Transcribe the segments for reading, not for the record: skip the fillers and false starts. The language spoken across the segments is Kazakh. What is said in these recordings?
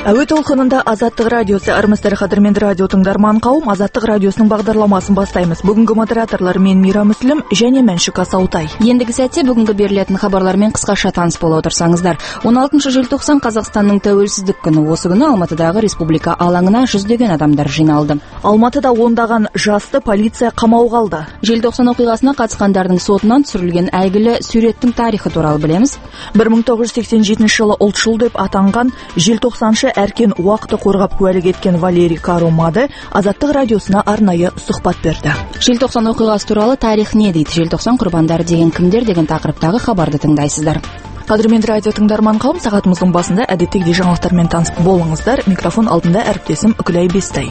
Әуе толқынында Азаттық радиосы. Армысыздар, қадірменді радио тыңдарман қауым. Азаттық радиосының бағдарламасын бастаймыз. Бүгінгі модераторлар мен Мира Мүслім және Мәншік Асаутай. Ендігі сәтте бүгінгі берілетін хабарлармен қысқаша таныс бола отырсаңыздар. 16 желтоқсан Қазақстанның тәуелсіздік күні. Осы күні Алматыдағы республика алаңына жүздеген адамдар жиналды. Алматыда ондаған жасты полиция қамауға алды. Желтоқсан оқиғасына қатысқандардың сотынан түсірілген әйгілі суреттің тарихы туралы білеміз. 1987 жылы ұлтшыл деп атанған желтоқсаншы әркен уақыты қорғап куәлік еткен Валерий Карумады Азаттық радиосына арнайы сұхбат берді. Желтоқсан оқиғасы туралы тарих не дейді? Желтоқсан құрбандары деген кімдер деген тақырыптағы хабарды тыңдайсыздар. Қадірменді радио тыңдарман қауым, сағатымыздың басында әдеттегідей жаңалықтармен таныс болыңыздар. Микрофон алдында әріптесім Үкілай Бестай.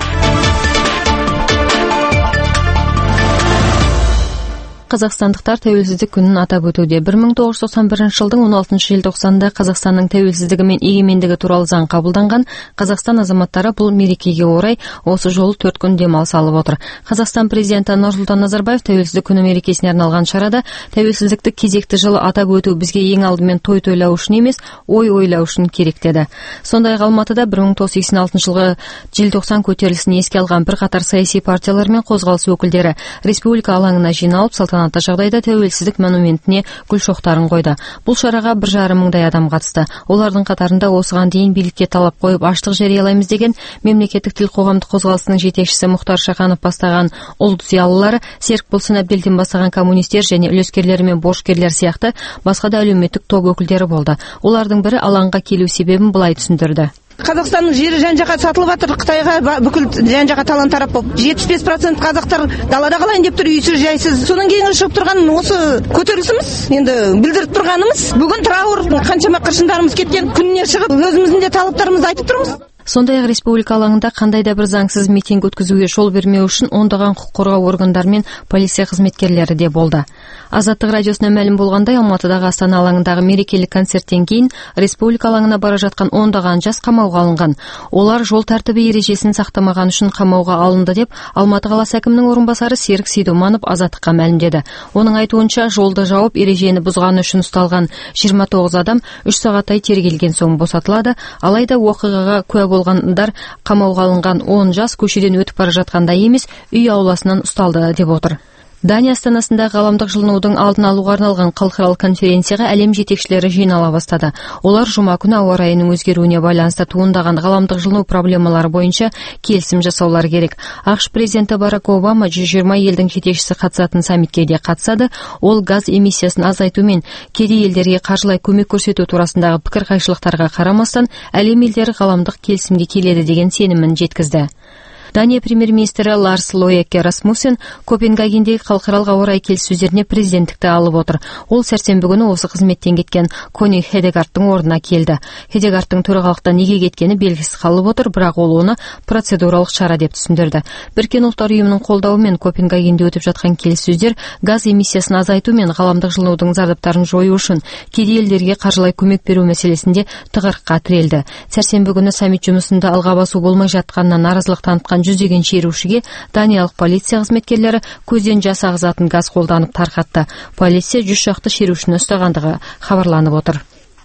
Қазақстандықтар тәуелсіздік күнін атап өтуде. 1991 жылдың 16 желтоқсанында Қазақстанның тәуелсіздігі мен егемендігі туралы заң қабылданған. Қазақстан азаматтары бұл мерекеге орай осы жолы 4 күн демалыс алып отыр. Қазақстан президенті Нұрсұлтан Назарбаев тәуелсіздік күні мерекесіне арналған шарада тәуелсіздікті кезекті жылы атап өту бізге ең алдымен той тойлау үшін емес, ой ойлау үшін керек деді. Сондай-ақ Алматыда 1986 жылғы желтоқсан көтерілісін еске алған бірқатар саяси партиялар мен қозғалыс өкілдері республика алаңына жиналып салтанатты жағдайда тәуелсіздік монументіне гүл шоқтарын қойды. Бұл шараға 1,5 мыңдай адам қатысты. Олардың қатарында осыған дейін билікке талап қойып аштық жариялаймыз деген мемлекеттік тіл қоғамдық қозғалысының жетекшісі Мұхтар Шаханов бастаған ұлт зиялылары, Серік Болсын Әбделдин бастаған коммунистер және үлескерлер мен борышкерлер сияқты басқа да әлеуметтік топ өкілдері болды. Олардың бірі алаңға келу себебін былай түсіндірді. Қазақстанның жері жан-жаққа сатылып жатыр, Қытайға бүкіл жан-жаққа талан тарап болып. 75% қазақтар далада қалайын деп тұр, үйсіз жайсыз. Соның кейін шығып тұрған осы көтерілісіміз, енді білдіріп тұрғанымыз. Бүгін траур, қаншама қыршындарымыз кеткен күніне шығып, өзіміздің де талаптарымызды айтып тұрмыз. Сондай-ақ республика алаңында қандай да бір заңсыз митинг өткізуге жол бермеу үшін ондаған құқық қорғау органдары мен полиция қызметкерлері де болды. Азаттық радиосына мәлім болғандай, Алматыдағы Астана алаңындағы мерекелік концерттен кейін республика алаңына бара жатқан ондаған жас қамауға алынған. Олар жол тәртібі ережесін сақтамаған үшін қамауға алынды деп Алматы қаласы әкімінің орынбасары Серік Сейдуманов Азаттыққа мәлімдеді. Оның айтуынша, жолды жауып ережені бұзғаны үшін ұсталған 29 адам 3 сағаттай тергелген соң босатылады. Алайда оқиғаға куә болғандар қамауға алынған 10 жас көшеден өтіп бара жатқанда емес, үй ауласынан ұсталды деп отыр. Дания астанасында ғаламдық жылынудың алдын алуға арналған халықаралық конференцияға әлем жетекшілері жинала бастады. Олар жұма күні ауа райының өзгеруіне байланысты туындаған ғаламдық жылыну проблемалары бойынша келісім жасаулар керек. ақш президенті Барак Обама 120 елдің жетекшісі қатысатын саммитке де қатысады. Ол газ эмиссиясын азайту мен кедей елдерге қаржылай көмек көрсету турасындағы пікір қайшылықтарға қарамастан әлем елдері ғаламдық келісімге келеді деген сенімін жеткізді. Дания премьер-министрі Ларс Лоеке Расмуссен Копенгагендегі халықаралық ауа райы келіссөздеріне президенттікті алып отыр. Ол сәрсенбі күні осы қызметтен кеткен Кони Хедегардтың орнына келді. Хедегардтың төрағалықтан неге кеткені белгісіз қалып отыр, бірақ ол оны процедуралық шара деп түсіндірді. Біріккен ұлттар ұйымының қолдауымен Копенгагенде өтіп жатқан келіссөздер газ эмиссиясын азайту мен ғаламдық жылынудың зардаптарын жою үшін кедей елдерге қаржылай көмек беру мәселесінде тығырыққа тірелді. Сәрсенбі күні саммит жұмысында алға басу болмай жатқанына наразылық танытқан жүздеген шерушіге даниялық полиция қызметкерлері көзден жас ағызатын газ қолданып тарқатты. Полиция 100 шақты шерушіні ұстағандығы хабарланып отыр.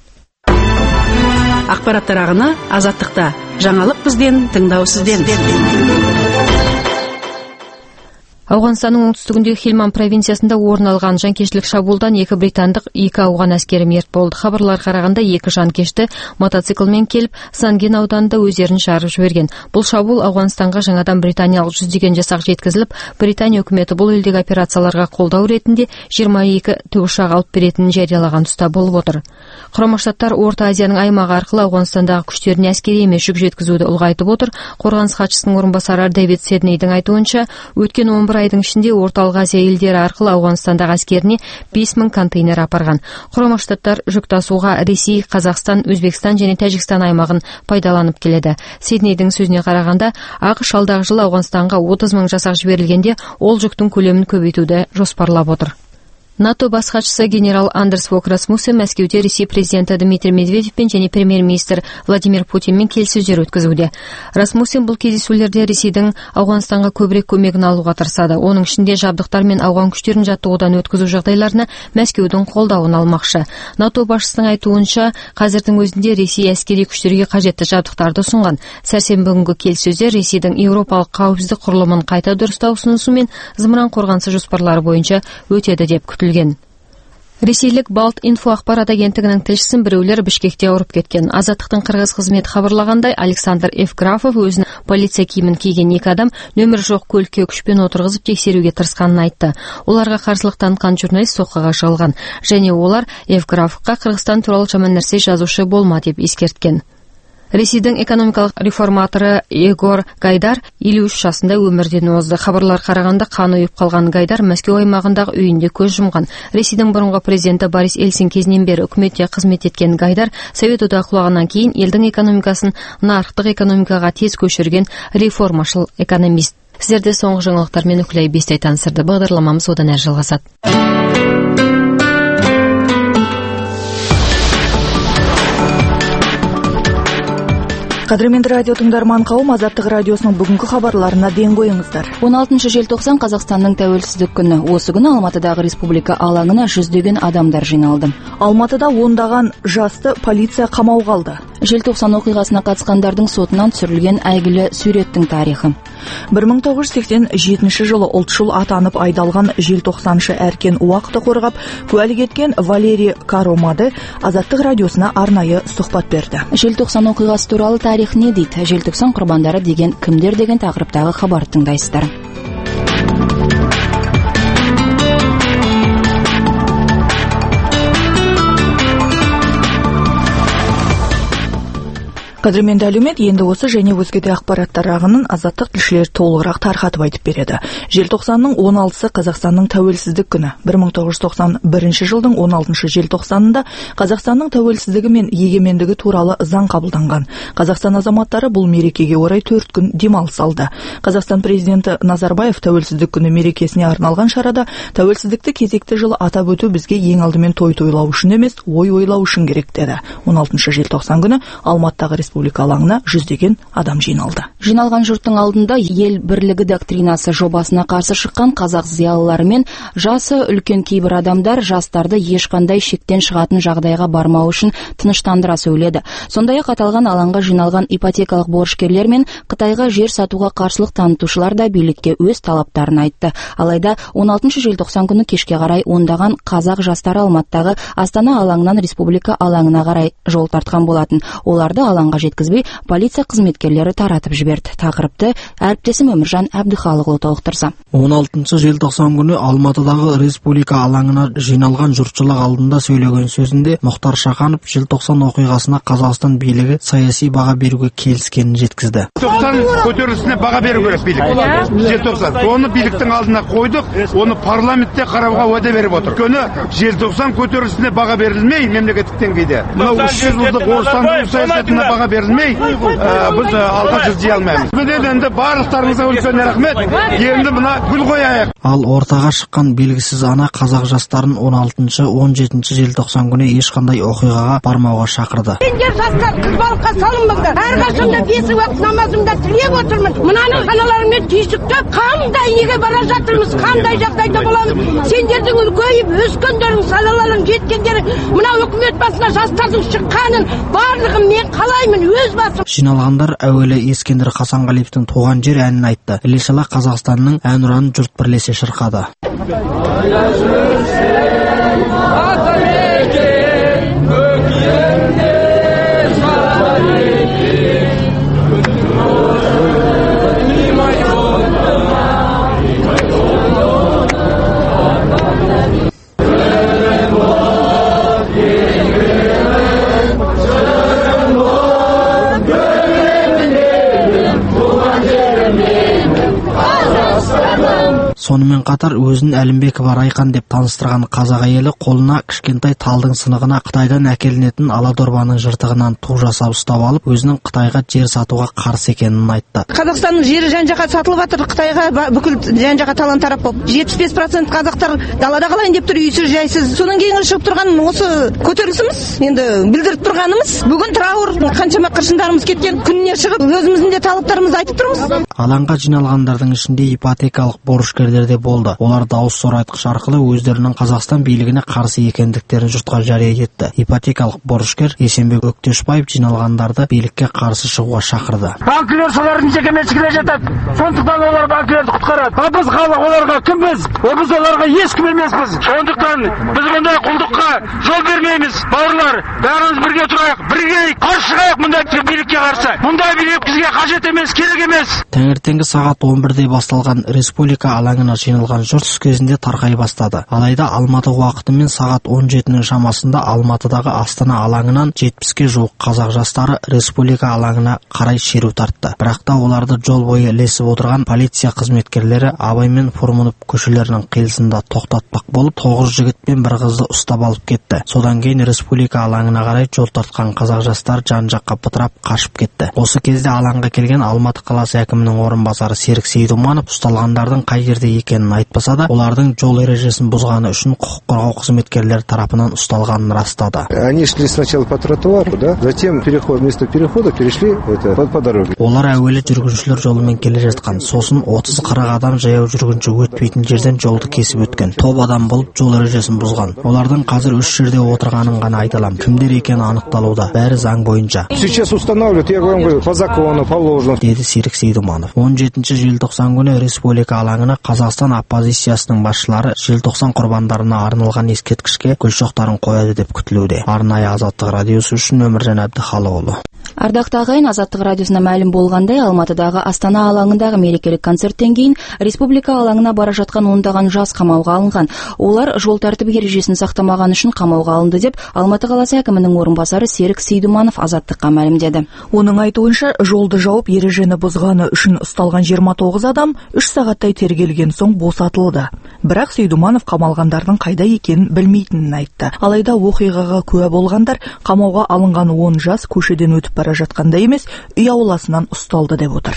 Ақпараттар ағыны Азаттықта. Жаңалық бізден, тыңдау сізден. Ауғанстанның оңтүстігіндегі Хельманд провинциясында орын алған жанкештілік шабуылдан 2 британдық, 2 ауған әскері мерт болды. Хабарлар қарағанда 2 жанкешті мотоциклмен келіп Санген ауданында өздерін жарып жіберген. Бұл шабуыл Ауғанстанға жаңадан британиялық жүздеген жасақ жеткізіліп, Британия үкіметі бұл елдегі операцияларға қолдау ретінде 22 тікұшақ алып беретінін жариялаған тұста болып отыр. Құрама Штаттар Орта Азияның аймағы арқылы Ауғанстандағы күштеріне әскери емес жүк жеткізуді ұлғайтып отыр. Қорғаныс хатшысының орынбасары Дэвид Седнейдің айтуынша, өткен 11 айдың ішінде Орталық Азия елдері арқылы Ауғанстандағы әскеріне 5000 контейнер апарған. Құрама Штаттар жүк тасуға Ресей, Қазақстан, Өзбекстан және Тәжікстан аймағын пайдаланып келеді. Седнейдің сөзіне қарағанда, ақш алдағы жылы Ауғанстанға 30 000 жасақ жіберілгенде, ол жүктің көлемін көбейтуді жоспарлап отыр. НАТО бас хатшысы генерал Андерс Фок Расмуссен Мәскеуде Ресей президенті Дмитрий Медведевпен және премьер-министр Владимир Путинмен келіссөздер өткізуде. Расмуссен бұл кездесулерде Ресейдің Ауғанстанға көбірек көмегін алуға тырысады. Оның ішінде жабдықтар мен ауған күштерін жаттығудан өткізу жағдайларына Мәскеудің қолдауын алмақшы. НАТО басшысының айтуынша, қазірдің өзінде Ресей әскери күштерге қажетті жабдықтарды ұсынған. Сәрсенбі күнгі келіссөздер Ресейдің Еуропалық қауіпсіздік құрылымын қайта дұрыстау ұсынысы мен зымыран қорғанысы жоспарлары бойынша өтеді деп күтілген. Ресейлік Балт инфо ақпарат агенттігінің тілшісін біреулер Бішкекте ұрып кеткен. Азаттықтың қырғыз қызметі хабарлағандай, Александр Евграфов өзінің полиция киімін киген екі адам нөмірі жоқ көлікке күшпен отырғызып тексеруге тырысқанын айтты. Оларға қарсылық танытқан журналист соққыға жығылған, және олар Евграфовқа Қырғызстан туралы жаман нәрсе жазушы болма деп ескерткен. Ресейдің экономикалық реформаторы Егор Гайдар 53 жасында өмірден озды. Хабарлар қарағанда қан ұйып қалған Гайдар Мәскеу аймағындағы үйінде көз жұмған. Ресейдің бұрынғы президенті Борис Ельцин кезінен бері үкіметте қызмет еткен Гайдар Совет одағы құлағаннан кейін елдің экономикасын нарықтық экономикаға тез көшірген реформашыл экономист. Сіздерде соңғы жаңалықтармен Үкілай Бестай таныстырды. Бағдарламамыз одан әрі жалғасады. Қадірменді радио тыңдарман қауым, Азаттық радиосының бүгінгі хабарларына ден қойыңыздар. 16 желтоқсан Қазақстанның тәуелсіздік күні. Осы күні Алматыдағы республика алаңына жүздеген адамдар жиналды. Алматыда ондаған жасты полиция қамауға алды. Желтоқсан оқиғасына қатысқандардың сотынан түсірілген әйгілі суреттің тарихы. 1987 жылы ұлтшыл атанып айдалған желтоқсаншы әркен уақыты қорғап куәлік еткен Валерий Каромады Азаттық радиосына арнайы сұхбат берді. Желтоқсан оқиғасы туралы тарих не дейді? Желтоқсан құрбандары деген кімдер деген тақырыптағы хабар тыңдайсыздар. Қадірменді әлеумет, енді осы және өзге де ақпараттар ағынын Азаттық тілшілер толығырақ тарқатып айтып береді. Желтоқсанның 16-сы Қазақстанның тәуелсіздік күні. 1991 жылдың 16 желтоқсанында Қазақстанның тәуелсіздігі мен егемендігі туралы заң қабылданған. Қазақстан азаматтары бұл мерекеге орай 4 күн демалыс алды. Қазақстан президенті Назарбаев тәуелсіздік күні мерекесіне арналған шарада тәуелсіздікті кезекті жылы атап өту бізге ең алдымен той тойлау үшін емес, ой ойлау үшін керек деді. 16 желтоқсан күні Алматыдағы республика алаңына жүздеген адам жиналды. Жиналған жұрттың алдында ел бірлігі доктринасы жобасына қарсы шыққан қазақ зиялылары мен жасы үлкен кейбір адамдар жастарды ешқандай шектен шығатын жағдайға бармау үшін тыныштандыра сөйледі. Сондай-ақ аталған алаңға жиналған ипотекалық борышкерлер мен Қытайға жер сатуға қарсылық танытушылар да билікке өз талаптарын айтты. Алайда 16 желтоқсан күні кешке қарай ондаған қазақ жастары Алматыдағы Астана алаңынан республика алаңына қарай жол тартқан болатын. Оларды алаңға жеткізбей, полиция қызметкерлері таратып жіберді. Тақырыпты әріптесім Өміржан Әбдіхалықұлы толықтырса. 16 желтоқсан күні Алматыдағы республика алаңына жиналған жұртшылық алдында сөйлеген сөзінде Мұхтар Шаханов желтоқсан оқиғасына Қазақстан билігі саяси баға беруге келіскенін жеткізді. Желтоқсан көтерілісіне баға беру керек билік. Желтоқсан. Оны биліктің алдына қойдық, оны парламентте қарауға уәде беріп отыр. Өйткені желтоқсан көтерілісіне баға берілмей мемлекеттік деңгейде. Мынау 300 жылдық орыстандыру саясатына баға берілмей, біз алға жылжи алмаймыз. Бүгін енді барлықтарыңызға үлкен рахмет. Енді мына гүл қояйық. Ал ортаға шыққан белгісіз ана қазақ жастарын 16-17 желтоқсан күні ешқандай оқиғаға бармауға шақырды. Сендер жастар қыз балыққа салынбаңдар. Әрқашанда 5 уақыт намазымда тілеп отырмын. Мынаның саналарымен түйсіктеп, қандай неге бара жатырмыз, қандай жағдайда боламыз. Сендердің үлкейіп өскендерің, саналарың жеткендерің, мына үкімет басына жастардың шыққанын барлығын мен қалаймын өз басым. Жиналғандар әуелі Ескендір Хасанғалиевтің туған жер әнін айтты. Іле-шала Қазақстанның әнұранын жұрт бірлесе шырқады. Сонымен қатар өзін Әлімбекова Райқан деп таныстырған қазақ әйелі қолына кішкентай талдың сынығына Қытайдан әкелінетін аладорбаның жыртығынан ту жасап ұстап алып, өзінің Қытайға жер сатуға қарсы екенін айтты. Қазақстанның жері жан-жаққа сатылып жатыр, Қытайға бүкіл жан-жаққа талан-тарап болып. 75% қазақтар далада қалайын деп тұр, үйсіз жайсыз. Соның кейін шығып тұрған осы көтерілісіміз, енді білдіріп тұрғанымыз. Бүгін траур, қаншама қыршындарымыз кеткен, күніне шығып өзіміздің де талаптарымызды айтып тұрмыз. Алаңға жиналғандардың ішінде ипотекалық борышкерлер де болды. Олар дауыс зорайтқыш арқылы өздерінің Қазақстан билігіне қарсы екендіктерін жұртқа жария етті. Ипотекалық борышкер Есенбек Өктешбаев жиналғандарды билікке қарсы шығуға шақырды. Банкілер солардың жекеменшігіне жатады. Сондықтан олар банкілерді құтқарады. Біз халық оларға кімбіз? Біз оларға ешкім емеспіз. Сондықтан біз мұндай құлдыққа жол бермейміз. Бауырлар, бәріміз бірге тұрайық, бірге қарсы шығайық мұндай билікке қарсы. Мұндай билік бізге қажет емес, керек емес. Таңертеңгі сағат 11-де басталған республика алаңына жиналған жұрт түс кезінде тарқай бастады. Алайда Алматы уақытымен сағат 17-нің шамасында Алматыдағы Астана алаңынан 70-ке жуық қазақ жастары республика алаңына қарай шеру тартты. Бірақ та оларды жол бойы ілесіп отырған полиция қызметкерлері Абай мен Фурманов көшелерінің қиылысында тоқтатпақ болып, 9 жігіт пен бір қызды ұстап алып кетті. Содан кейін республика алаңына қарай жол тартқан қазақ жастар жан-жаққа бытырап қашып кетті. Осы кезде алаңға келген Алматы қаласы әкімінің орынбасары Серік Сейдуманов ұсталғандардың қай жерде екенін айтпаса да, олардың жол ережесін бұзғаны үшін құқық қорғау қызметкерлері тарапынан ұсталғанын растады. Они шли сначала по тротуару, да, затем вместо перехода перешли по дороге. Олар әуелі жүргіншілер жолымен келе жатқан, сосын 30-40 адам жаяу жүргінші өтпейтін жерден жолды кесіп өткен. Топ адам болып жол ережесін бұзған. Олардың қазір 3 жерде отырғанын ғана айталам. Кімдер екені анықталуда. Бәрі заң бойынша. Сейчас устанавливают, я говорю, по закону положено. Деді Серік Сейдуманов. 17 желтоқсан күні республика алаңына Қазақстан оппозициясының басшылары желтоқсан құрбандарына арналған ескерткішке гүл шоқтарын қояды деп күтілуде. Арнайы Азаттық радиосы үшін Өміржан Әбдіхалықұлы. Ардақты ағайын, Азаттық радиосына мәлім болғандай, Алматыдағы Астана алаңындағы мерекелік концерттен кейін республика алаңына бара жатқан ондаған жас қамауға алынған. Олар жол тәртібі ережесін сақтамаған үшін қамауға алынды деп Алматы қаласы әкімінің орынбасары Серік Сейдуманов Азаттыққа мәлімдеді. Оның айтуынша, жолды жауып ережені бұзғаны үшін ұсталған 29 адам 3 сағаттай тергелген соң босатылды. Бірақ Сейдуманов қамалғандардың қайда екенін білмейтінін айтты. Алайда оқиғаға куә болғандар қамауға алынған 10 жас көшеден өтіп бара жатқанда емес, үй ауласынан ұсталды деп отыр.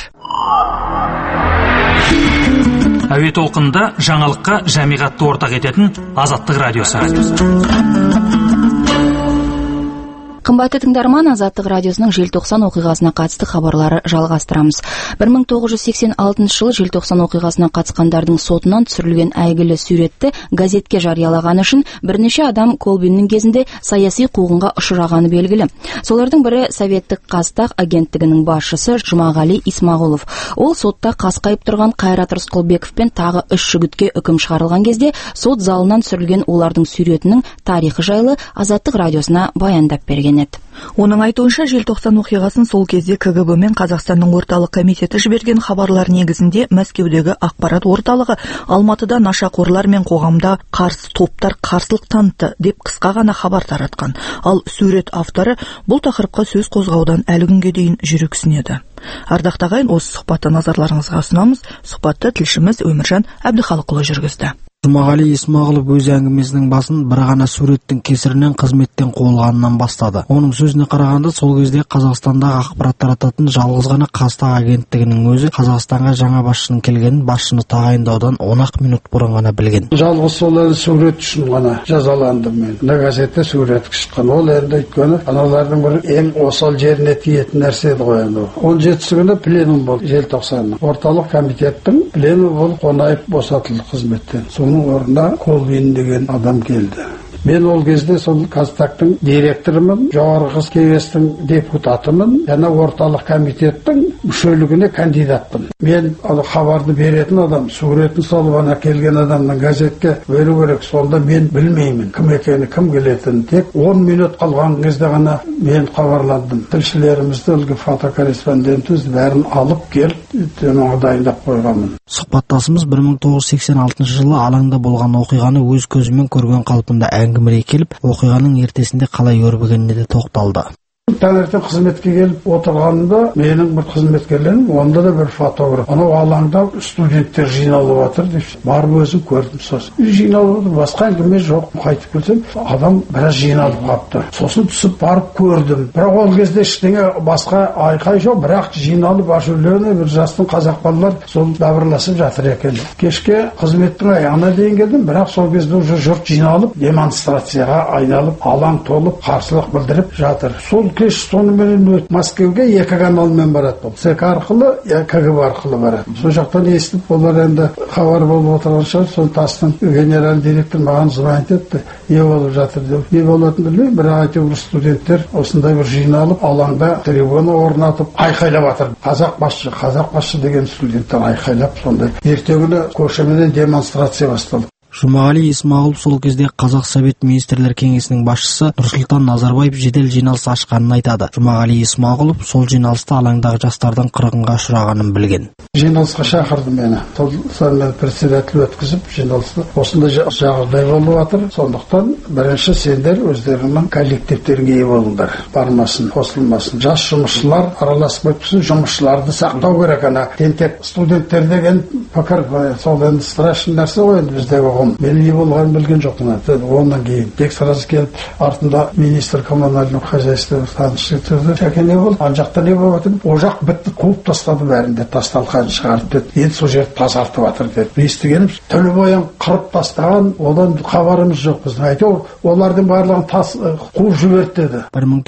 Әуе толқынында жаңалыққа жамиғатты ортақ ететін Азаттық радиосы. Қымбатты тыңдарман, Азаттық радиосының желтоқсан оқиғасына қатысты хабарлары жалғастырамыз. 1986 жылы желтоқсан оқиғасына қатысқандардың сотынан түсірілген әйгілі суретті газетке жариялағаны үшін бірнеше адам Колбиннің кезінде саяси қуғынға ұшырағаны белгілі. Солардың бірі Советтік Қазтақ агенттігінің басшысы Жұмағали Исмағұлов. Ол сотта қасқайып тұрған Қайрат Рысқұлбеков пен тағы 3 жігітке үкім шығарылған кезде сот залынан түсірілген олардың суретінің тарихы жайлы Азаттық радиосына баяндап берген. Оның айтуынша, желтоқсан оқиғасын сол кезде КГБ мен Қазақстанның орталық комитеті жіберген хабарлар негізінде Мәскеудегі ақпарат орталығы Алматыда нашақорлар мен қоғамда қарсы топтар қарсылық танытты деп қысқа ғана хабар таратқан. Ал сурет авторы бұл тақырыпқа сөз қозғаудан әлі күнге дейін жүрексінеді. Ардақты ағайын, осы сұхбатты назарларыңызға ұсынамыз. Сұхбатты тілшіміз Өміржан Әбдіхалықұлы жүргізді. Жұмағали Исмағұлов өз әңгімесінің басын бір ғана суреттің кесірінен қызметтен қуылғанынан бастады. Оның сөзіне қарағанда, сол кезде Қазақстандағы ақпарат тарататын жалғыз ғана Қазтақ агенттігінің өзі Қазақстанға жаңа басшының келгенін басшыны тағайындаудан 10 минут бұрын ғана білген. Жалғыз сол сурет үшін ғана жазаландым мен. Мына газетте сурет шыққан. Ол енді өйткені аналардың бір ең осал жеріне тиетін нәрсе еді ғой енді. 17-сі күні пленум болды, желтоқсанның. Орталық комитеттің пленумы болып Қонаев босатылды қызметтен. Орында Колбин деген адам келді. Мен ол кезде сол Қазтақтың директорымын, жоғарғы кеңестің депутатымын, және орталық комитеттің мүшелігіне кандидатпын. Мен хабарды беретін адам, суретін салып ана келген адамның газетке беру керек. Сонда мен білмеймін кім екені, кім келетінін. Тек 10 минут қалған кезде ғана мен хабарландым. Тілшілерімізді, үлгі фотокорреспондентіміз бәрін алып келіп, дайындап қойғанмын. Сұхбаттасымыз 1986 жылы алаңда болған оқиғаны өз көзімен көрген қалпында әңгімелей келіп, оқиғаның ертесінде қалай өрбігеніне де тоқталды. Таңертең қызметке келіп отырғанымда менің бір қызметкерлерім, онда да бір фотограф. Анау алаңда студенттер жиналып жатыр деп барып өзім көрдім. Сосын жиналып басқа әңгіме жоқ. Қайтып келсем, адам біраз жиналып қалыпты. Сосын түсіп барып көрдім. Бірақ ол кезде ештеңе басқа айқай жоқ, бірақ жиналып ашулы бір жастың қазақ балалар сол дабырласып жатыр екен. Кешке қызметтің аяғына дейін келдім, бірақ сол кезде уже жұрт жиналып демонстрацияға айналып, алаң толып, қарсылық білдіріп жатыр. Сол кеш сонымен Мәскеуге 2 каналмен барады. ЦК арқылы, КГБ арқылы барады. Сол жақтан естіп, олар енді хабар болып отырған шығар, сол тастың генерал директор маған звонит етті. Не болып жатыр деп. Не болатынын білмеймін, бірақ әйтеуір студенттер осындай бір жиналып, алаңда трибуна орнатып, айқайлап жатыр. Қазақ басшы деген студенттер айқайлап, сондай. Ертеңіне көшеменен демонстрация басталды. Жұмағали Исмағұлов сол кезде Қазақ Совет Министрлер Кеңесінің басшысы Нұрсұлтан Назарбаев жедел жиналыс ашқанын айтады. Жұмағали Исмағұлов сол жиналыста алаңдағы жастардың қырғынға ұшырағанын білген. Жиналысқа шақырды мені. Сонымен председатель өткізіп жиналысты. Осындай жағдай болып жатыр. Сондықтан бірінші сендер өздеріңнің коллективтеріңе ие болыңдар. Бармасын, қосылмасын. Жас жұмысшылар араласып кетпесін, жұмысшыларды сақтау керек. Тентек студенттер деген пікір сол енді страшный нәрсе ғой енді біздегі. Мен не болғанын білген жоқпын. Ондан кейін тек сразу келіп артында министр коммунального хозяйства танысып тұрды. Шәке не болды? Ан жақта не болып жатыр? О жақ бітті, қуып тастады бәрін де, тасталқан шығарып деді. Енді сол жерді тазартып жатыр деді. Естігенім Төлебайын қырып тастаған, одан хабарымыз жоқ біздің. Әйтеуір олардың барлығын қуып жіберді деді.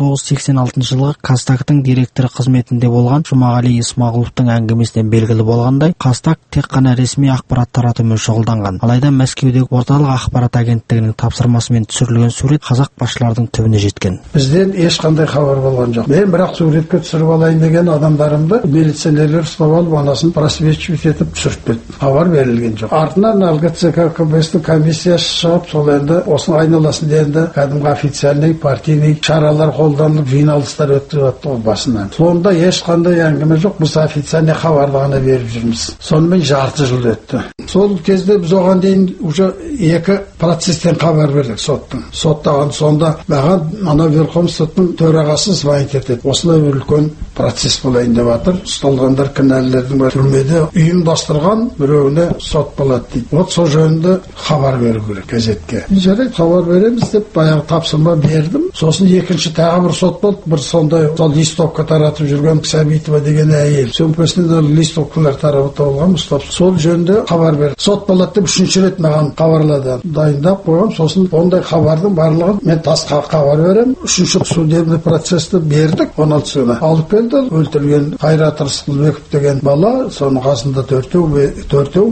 1986 жылғы Қазтактың директоры қызметінде болған Жұмағали Исмағұловтың әңгімесінен белгілі болғандай, Қазтак тек қана ресми ақпарат таратумен шұғылданған. Алайда Мәскеудегі орталық ақпарат агенттігінің тапсырмасымен түсірілген сурет қазақ басшылардың түбіне жеткен. Бізден ешқандай хабар болған жоқ. Мен бірақ суретке түсіріп алайын деген адамдарымды милиционерлер ұстап алып, анасын просвечивать етіп түсіріп кетті. Хабар берілген жоқ. Артынан әлгі ЦК КБС-тің комиссиясы шығып, сол енді осының айналасында енді кәдімгі официальный партийный шаралар қолданылып, жиналыстар өтіп жатты басынан. Сонда ешқандай әңгіме жоқ. Біз официальный хабарды ғана беріп жүрміз. Сонымен жарты жыл өтті. Сол кезде біз оған дейін уже 2 процестен хабар бердік соттың. Соттаған сонда маған ана Верховный соттың төрағасы звонит етеді. Осылай үлкен процесс болайын деп жатыр. Ұсталғандар кінәлілердің түрмеде ұйымдастырған біреуіне сот болады дейді. Вот сол жөнінде хабар беру керек газетке. Жарайды, хабар береміз деп баяғы тапсырма бердім. Сосын екінші тағы бір сот болды. Бір сондай сол листовка таратып жүрген Сәбитова деген әйел. Сөмкесінен листовкалар таратып алған ұстап. Сол жөнінде хабар берді. Сот болады деп 3-ші рет маған хабарлады. Дайындап қойғам. Сосын ондай хабардың барлығын мен тасқа хабар берем. 3-ші судебный процессті бердік. 16-сына алып келді. Өлтірген Қайрат Рысқұлбеков деген бала, соның қасында 4-еу,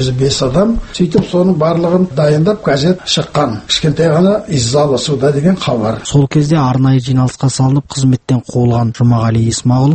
5 адам. Сөйтіп соның барлығын дайындап газет шыққан. Кішкентай ғана иззалы суда деген хабар. Сол кезде арнайы жиналысқа салынып қызметтен қуылған Жұмағали Исмағұлов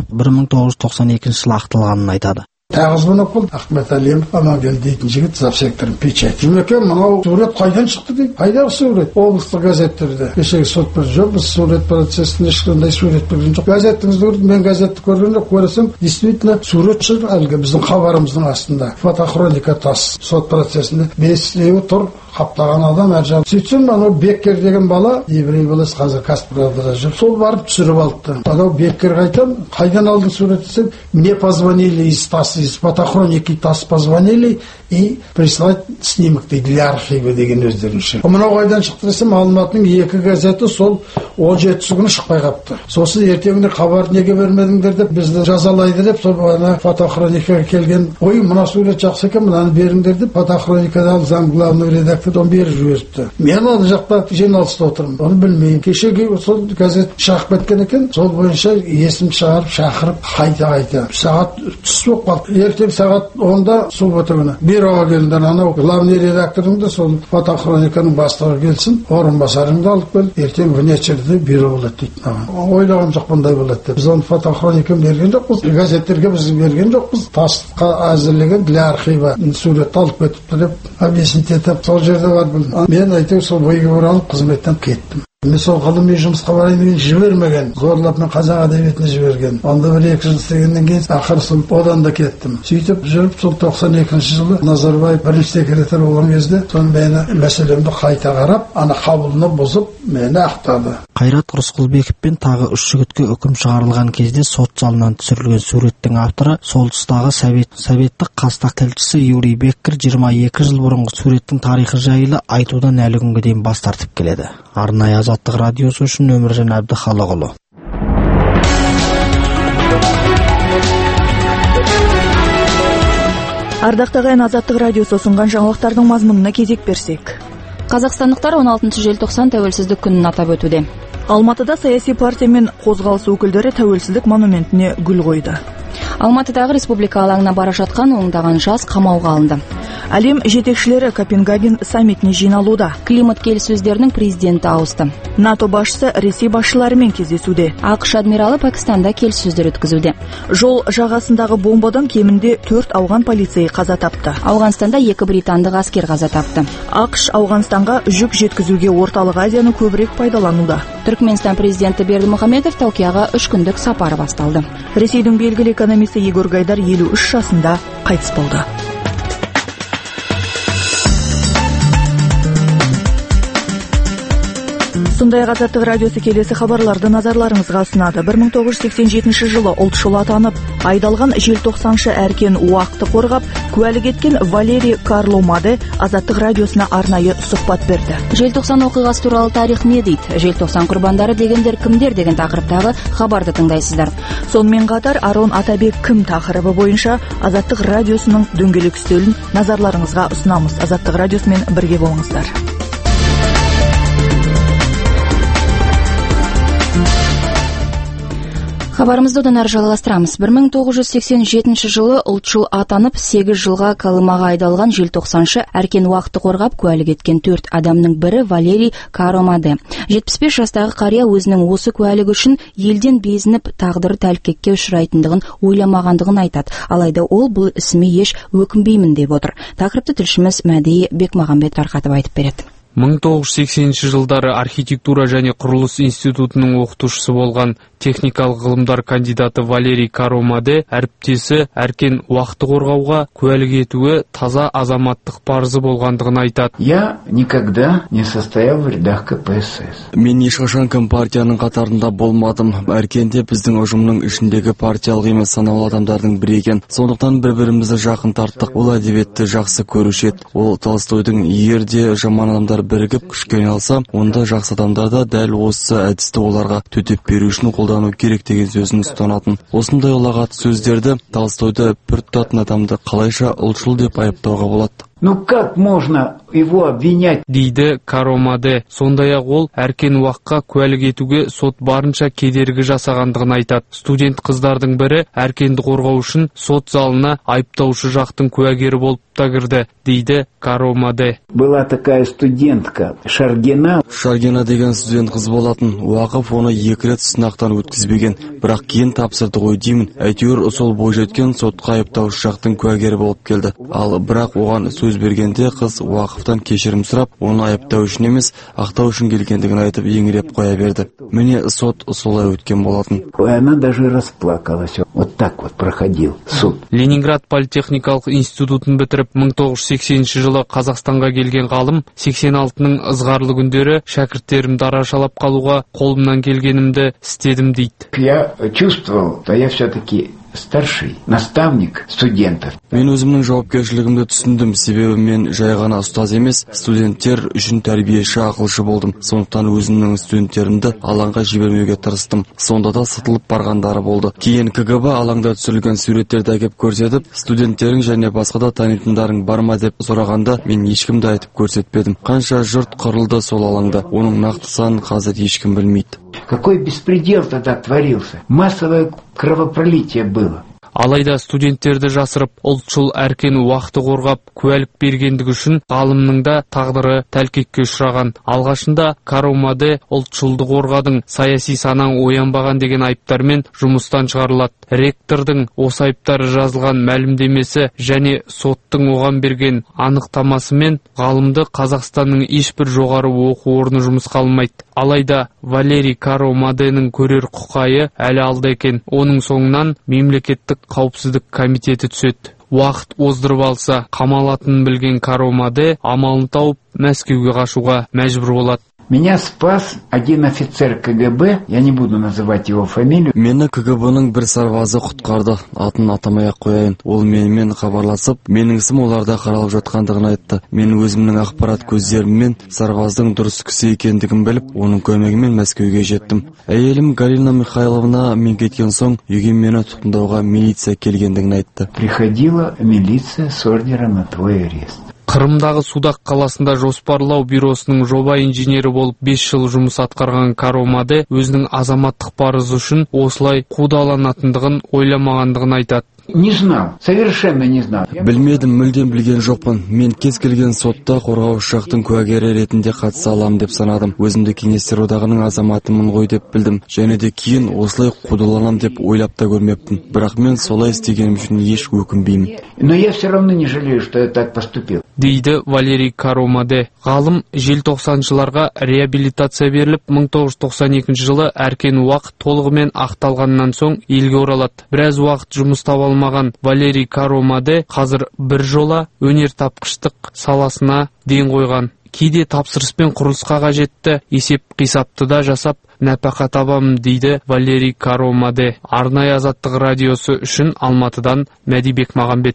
1992 жылы ақталғанын айтады. Тағызбанов болды. Ахмет Әлемов Амангел дейтін жігіт завсекторын печать. Жұмеке, мынау сурет қайдан шықты дейді. Қайдағы сурет? Облыстық газеттерде. Кешегі сот бір жоқ, біз сурет процесінде ешқандай сурет берген жоқ. Газеттіңізді көрдім, мен газетті көрген жоқ. Көресем, действительно сурет шыр әлгі біздің хабарымыздың астында. Фотохроника тас. Сот процесінде 5-еуі тұр. Қаптаған адам әр жағы. Сөйтсем, анау Беккер деген бала, еврей баласы қазір Каспировда жүр. Сол барып түсіріп алды. Анау Беккерге айтам, қайдан алдың сурет десем, мне позвонили из фотохроники тас позвонили и прислать снимок для архива деген өздерінше. Мынау қайдан шықты десем, Алматының 2 газеті сол 17-сі күні шықпай қапты. Сосын ертеңінде хабар неге бермедіңдер деп бізді жазалайды деп, сол ана фотохроникаға келген, ой, мына сурет жақсы екен, мынаны беріңдер деп, фотохроникада заң главный редактор беріп жіберіпті. Мен ол жақта жиналыста отырмын, оны білмеймін. Кешеге сол газет шығып кеткен екен, сол бойынша есім шығарып, шақырып, қайта. Сағат түс болып қалды. Ертең сағат 10-да сол өтігіні. Бюроға келдіңдер, анау главный редакторыңды сол фотохрониканың бастығы келсін, орынбасарыңды алып кел, ертең вечерде бюро болады дейді. Ойлаған жоқ бұндай болады деп. Біз оны фотохрониканы берген жоқпыз, газеттерге біз берген жоқпыз. Тасқа әзірлеген для архива суретті алып кетіпті деп объяснить етіп, сол жерде бар білдім. Мен әйтеуір сол бойға оралып қызметтен кеттім. Мен сол ғылыми жұмысқа барайын деген жібермеген. Зорлап мен қазақ әдебиетіне жіберген. Онда 1-2 жыл істегеннен кейін ақыры сол одан да кеттім. Сөйтіп жүріп сол 92 жылы Назарбаев бірінші секретар болған кезде сол мені мәселемді қайта қарап, ана қабылына бұзып, мені ақтады. Қайрат Рысқұлбеков пен тағы 3 жігітке үкім шығарылған кезде сот залынан түсірілген суреттің авторы сол тұстағы советтік Қазақ тілшісі Юрий Беккер 22 жыл бұрынғы суреттің тарихы жайлы айтудан әлі күнге дейін бас тартып келеді. Арнайы Азаттық радиосы үшін Өміржан Әбдіхалықұлы. Ардақты ағайын, Азаттық радиосы ұсынған жаңалықтардың мазмұнына кезек берсек. Қазақстандықтар 16 желтоқсан тәуелсіздік күнін атап өтуде. Алматыда саяси партия мен қозғалыс өкілдері тәуелсіздік монументіне гүл қойды. Алматыдағы республика алаңына бара жатқан ондаған жас қамауға алынды. Әлем жетекшілері Копенгаген саммитіне жиналуда. Климат келіссөздерінің президенті ауысты. НАТО басшысы Ресей басшыларымен кездесуде. ақш адмиралы Пакистанда келіссөздер өткізуде. Жол жағасындағы бомбадан кемінде 4 ауған полицей қаза тапты. Ауғанстанда 2 британдық әскер қаза тапты. ақш Ауғанстанға жүк жеткізуге Орталық Азияны көбірек пайдалануда. Түркменстан президенті Бердімұхамедов Токиоға 3 күндік сапары басталды. Ресейдің белгілі экономисті Егор Гайдар 53 жасында қайтыс болды. Сондай-ақ Азаттық радиосы келесі хабарларды назарларыңызға ұсынады. 1987 жылы ұлтшыл атанып, айдалған желтоқсаншы әркен уақты қорғап, куәлік еткен Валерий Карломаде Азаттық радиосына арнайы сұхбат берді. Желтоқсан оқиғасы туралы тарих не дейді? Желтоқсан құрбандары дегендер кімдер деген тақырыптағы хабарды тыңдайсыздар. Сонымен қатар Арон Атабек кім тақырыбы бойынша Азаттық радиосының дөңгелек үстелін назарларыңызға ұсынамыз. Азаттық радиосымен бірге болыңыздар. Хабарымызды одан әрі жалғастырамыз. 1987 жылы ұлтшыл атанып, 8 жылға Колымаға айдалған желтоқсаншы әркен уақты қорғап куәлік еткен 4 адамның бірі Валерий Карломаде. 75 жастағы қария өзінің осы куәлігі үшін елден безініп, тағдыры тәлкекке ұшырайтындығын ойламағандығын айтады. Алайда ол бұл ісіме еш өкінбеймін деп отыр. Тақырыпты тілшіміз Мәдей Бекмағамбет тарқатып айтып береді. 1980 жылдары архитектура және құрылыс институтының оқытушысы болған техникалық ғылымдар кандидаты Валерий Карломаде әріптесі әркен уақты қорғауға куәлік етуі таза азаматтық парызы болғандығын айтады. Я никогда не состоял в рядах КПСС. Мен ешқашан партияның қатарында болмадым. Әркенде біздің ұжымның ішіндегі партиялық емес санаулы адамдардың бірі екен. Сондықтан бір-бірімізді жақын тарттық. Ол әдебиетті жақсы көруші еді. Ол Толстойдың егер де жаман адамдар бірігіп күшке айналса, онда жақсы адамдар да дәл осы әдісті оларға төтеп беру үшін қолдану керек деген сөзін ұстанатын. Осындай ұлағат сөздерді Толстойды пір тұтатын адамды қалайша ұлтшыл деп айыптауға болады? Ну как можно его обвинять? Дейді Карломаде. Сондай-ақ ол әркен уаққа куәлік етуге сот барынша кедергі жасағандығын айтады. Студент қыздардың бірі әркенді қорғау үшін сот залына айыптаушы жақтың куәгері болып та кірді, дейді Карломаде. Была такая студентка Шаргина. Шаргина деген студент қыз болатын. Уақыф оны 2 рет сынақтан өткізбеген, бірақ кейін тапсырды ғой деймін. Әйтеуір сол бойжеткен сотқа айыптаушы жақтың куәгері болып келді. Ал бірақ оған сөз бергенде қыз Уақыфтан кешірім сұрап, оны айыптау үшін емес, ақтау үшін келгендігін айтып еңіреп қоя берді. Міне сот солай өткен болатын. Она даже расплакалась. Вот так вот проходил суд. Ленинград политехникалық институтын бітіріп 1980 жылы Қазақстанға келген ғалым 86-ның ызғарлы күндері шәкірттерімді арашалап қалуға қолымнан келгенімді істедім дейді. Я чувствовал, что я все-таки старший наставник студентов. Мен өзімнің жауапкершілігімді түсіндім, себебі мен жай ғана ұстаз емес, студенттер үшін тәрбиеші, ақылшы болдым. Сондықтан өзімнің студенттерімді алаңға жібермеуге тырыстым. Сонда да сытылып барғандары болды. Кейін КГБ алаңда түсірілген суреттерді әкеп көрсетіп, студенттерің және басқа да танитындарың бар ма деп сұрағанда, мен ешкімді айтып көрсетпедім. Қанша жұрт қырылды сол алаңда, оның нақты санын қазір ешкім білмейді. Какой беспредел тогда творился? Массовое кровопролитие было. Алайда студенттерді жасырып, ұлтшыл әркен уақыты қорғап, куәлік бергендігі үшін ғалымның да тағдыры тәлкекке ұшыраған. Алғашында Каромаде ұлтшылды қорғадың, саяси санаң оянбаған деген айыптармен жұмыстан шығарылады. Ректордың осы айыптары жазылған мәлімдемесі және соттың оған берген анықтамасымен ғалымды Қазақстанның ешбір жоғары оқу орны жұмысқа алмайды. Алайда Валерий Каромаденің көрер құқайы әлі алда екен. Оның соңынан мемлекеттік қауіпсіздік комитеті түседі. Уақыт оздырып алса, қамалатынын білген Каромаде амалын тауып Мәскеуге қашуға мәжбүр болады. Меня спас один офицер КГБ, я не буду называть его фамилию. Мені КГБ-ның бір сарбазы құтқарды, атын атамай ақ қояйын. Ол менімен хабарласып, менің ісім оларда қаралып жатқандығын айтты. Мен өзімнің ақпарат көздеріммен сарбаздың дұрыс кісі екендігін біліп, оның көмегімен Мәскеуге жеттім. Әйелім Галина Михайловна мен кеткен соң, үйге мені тұтқындауға милиция келгендігін айтты. Приходила милиция с ордером на твой арест. Қырымдағы Судақ қаласында жоспарлау бюросының жоба инженері болып 5 жыл жұмыс атқарған Каромаде өзінің азаматтық парызы үшін осылай қудаланатындығын ойламағандығын айтады. Не знал, совершенно не знал. Білмедім, мүлдем білген жоқпын. Мен кез келген сотта қорғаушы жақтың куәгері ретінде қатыса аламын деп санадым. Өзімді Кеңестер одағының азаматымын ғой деп білдім. Және де кейін осылай қудаланам деп ойлап та көрмеппін. Бірақ мен солай істегенім үшін еш өкінбеймін. Но я все равно не жалею, что я так поступил. Дейді Валерий Каромаде. Ғалым желтоқсаншыларға реабилитация беріліп, 1992 жылы әркен уақыт толығымен ақталғаннан соң елге оралады. Біраз уақыт жұмыс таба алмаған Валерий Каромаде қазір бір жола өнертапқыштық саласына ден қойған. Кейде тапсырыспен құрылысқа қажетті есеп қисапты да жасап, нәпақа табамын дейді Валерий Каромаде. Арнайы Азаттық радиосы үшін Алматыдан Мәдибек Мағамбет.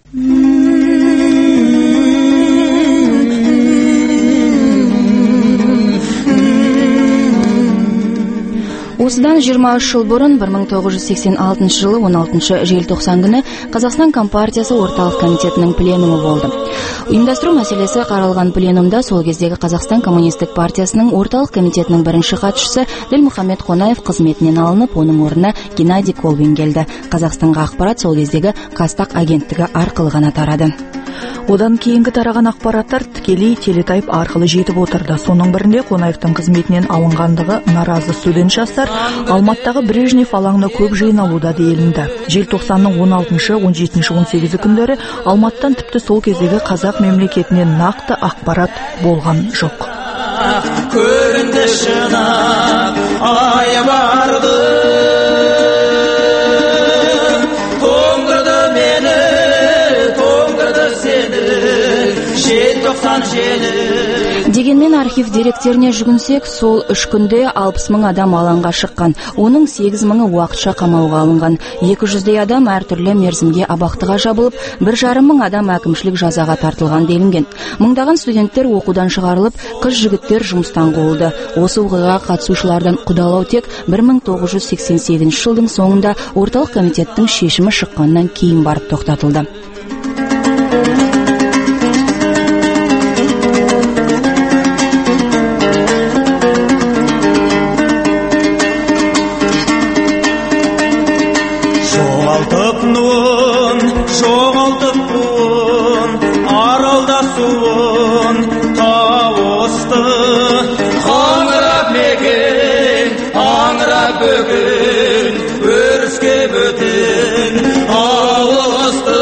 Осыдан 23 жыл бұрын 1986 жылы 16 желтоқсан күні Қазақстан Компартиясы орталық комитетінің пленумы болды. Ұйымдастыру мәселесі қаралған пленумда сол кездегі Қазақстан Коммунистік партиясының орталық комитетінің бірінші хатшысы Ділмұхамед Қонаев қызметінен алынып, оның орнына Геннадий Колбин келді. Қазақстанға ақпарат сол кездегі Қазтақ агенттігі арқылы ғана тарады. Одан кейінгі тараған ақпараттар тікелей телетайп арқылы жетіп отырды. Соның бірінде Қонаевтың қызметінен алынғандығы наразы студент жастар Алматыдағы Брежнев алаңына көп жиналуда делінді. Желтоқсанның 16-17 18 күндері Алматыдан тіпті сол кездегі қазақ мемлекетінен нақты ақпарат болған жоқ. Көрінді шынақ ай барды, тоңдырды мені, тоңдырды сені, желтоқсан жені. Дегенмен архив деректеріне жүгінсек, сол 3 күнде 60 мың адам алаңға шыққан. Оның 8 мыңы уақытша қамауға алынған. 200-дей адам әртүрлі мерзімге абақтыға жабылып, 1,5 мың адам әкімшілік жазаға тартылған делінген. Мыңдаған студенттер оқудан шығарылып, қыз-жігіттер жұмыстан қуылды. Осы оқиғаға қатысушылардан қудалау тек 1987 жылдың соңында орталық комитеттің шешімі шыққаннан кейін барып тоқтатылды. Жоғалтып буын, аралда суын тауысты, қаңырап мекен, аңырап бөген, өріске бөтен ауысты.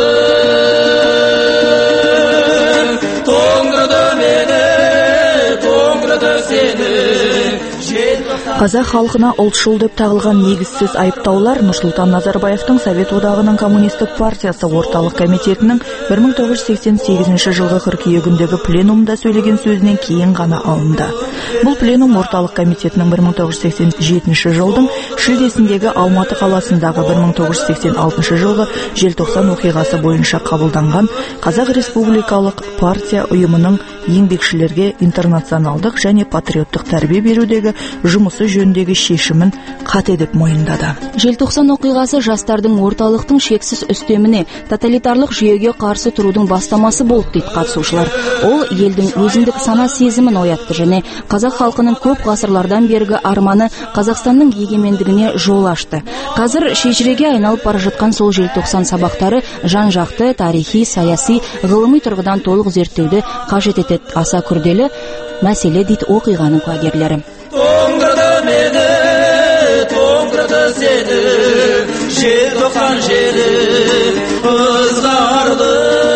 Тоңдырды мені, тоңдырды сені. Қазақ халқына ұлтшыл деп тағылған негізсіз айыптаулар Нұрсұлтан Назарбаевтың Совет одағының коммунистік партиясы орталық комитетінің 1988 жылғы қыркүйегіндегі пленумда сөйлеген сөзінен кейін ғана алынды. Бұл пленум орталық комитетінің 1987 жылдың шілдесіндегі Алматы қаласындағы 1986 жылғы желтоқсан оқиғасы бойынша қабылданған Қазақ Республикалық партия ұйымының еңбекшілерге интернационалдық және патриоттық тәрбие берудегі жұмысы жөніндегі шешімін қате деп мойындады. Желтоқсан оқиғасы жастардың орталықтың шексіз үстеміне, тоталитарлық жүйеге қарсы тұрудың бастамасы болды дейді қатысушылар. Ол елдің өзіндік сана сезімін оятты және қазақ халқының көп ғасырлардан бергі арманы Қазақстанның егемендігіне жол ашты. Қазір шежіреге айналып бара жатқан сол желтоқсан сабақтары жан-жақты, тарихи, саяси, ғылыми тұрғыдан толық зерттеуді қажет етеді. Аса күрделі мәселе дейді оқиғаның куәгерлері. Тоңдырды мені, тоңдырды сені, желтоқсан желі ызғарды,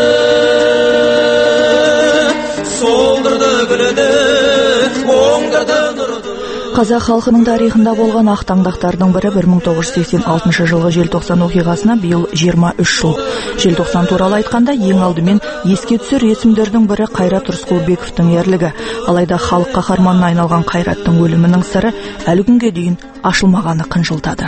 солдырды гүлді, оңдырды нұрды. Қазақ халқының тарихында болған ақтаңдақтардың бірі 1986 жылғы желтоқсан оқиғасына биыл 23 жыл. Желтоқсан туралы айтқанда ең алдымен еске түсер есімдердің бірі Қайрат Рысқұлбековтың ерлігі. Алайда халық қаһарманына айналған Қайраттың өлімінің сыры әлі күнге дейін ашылмағаны қынжылтады.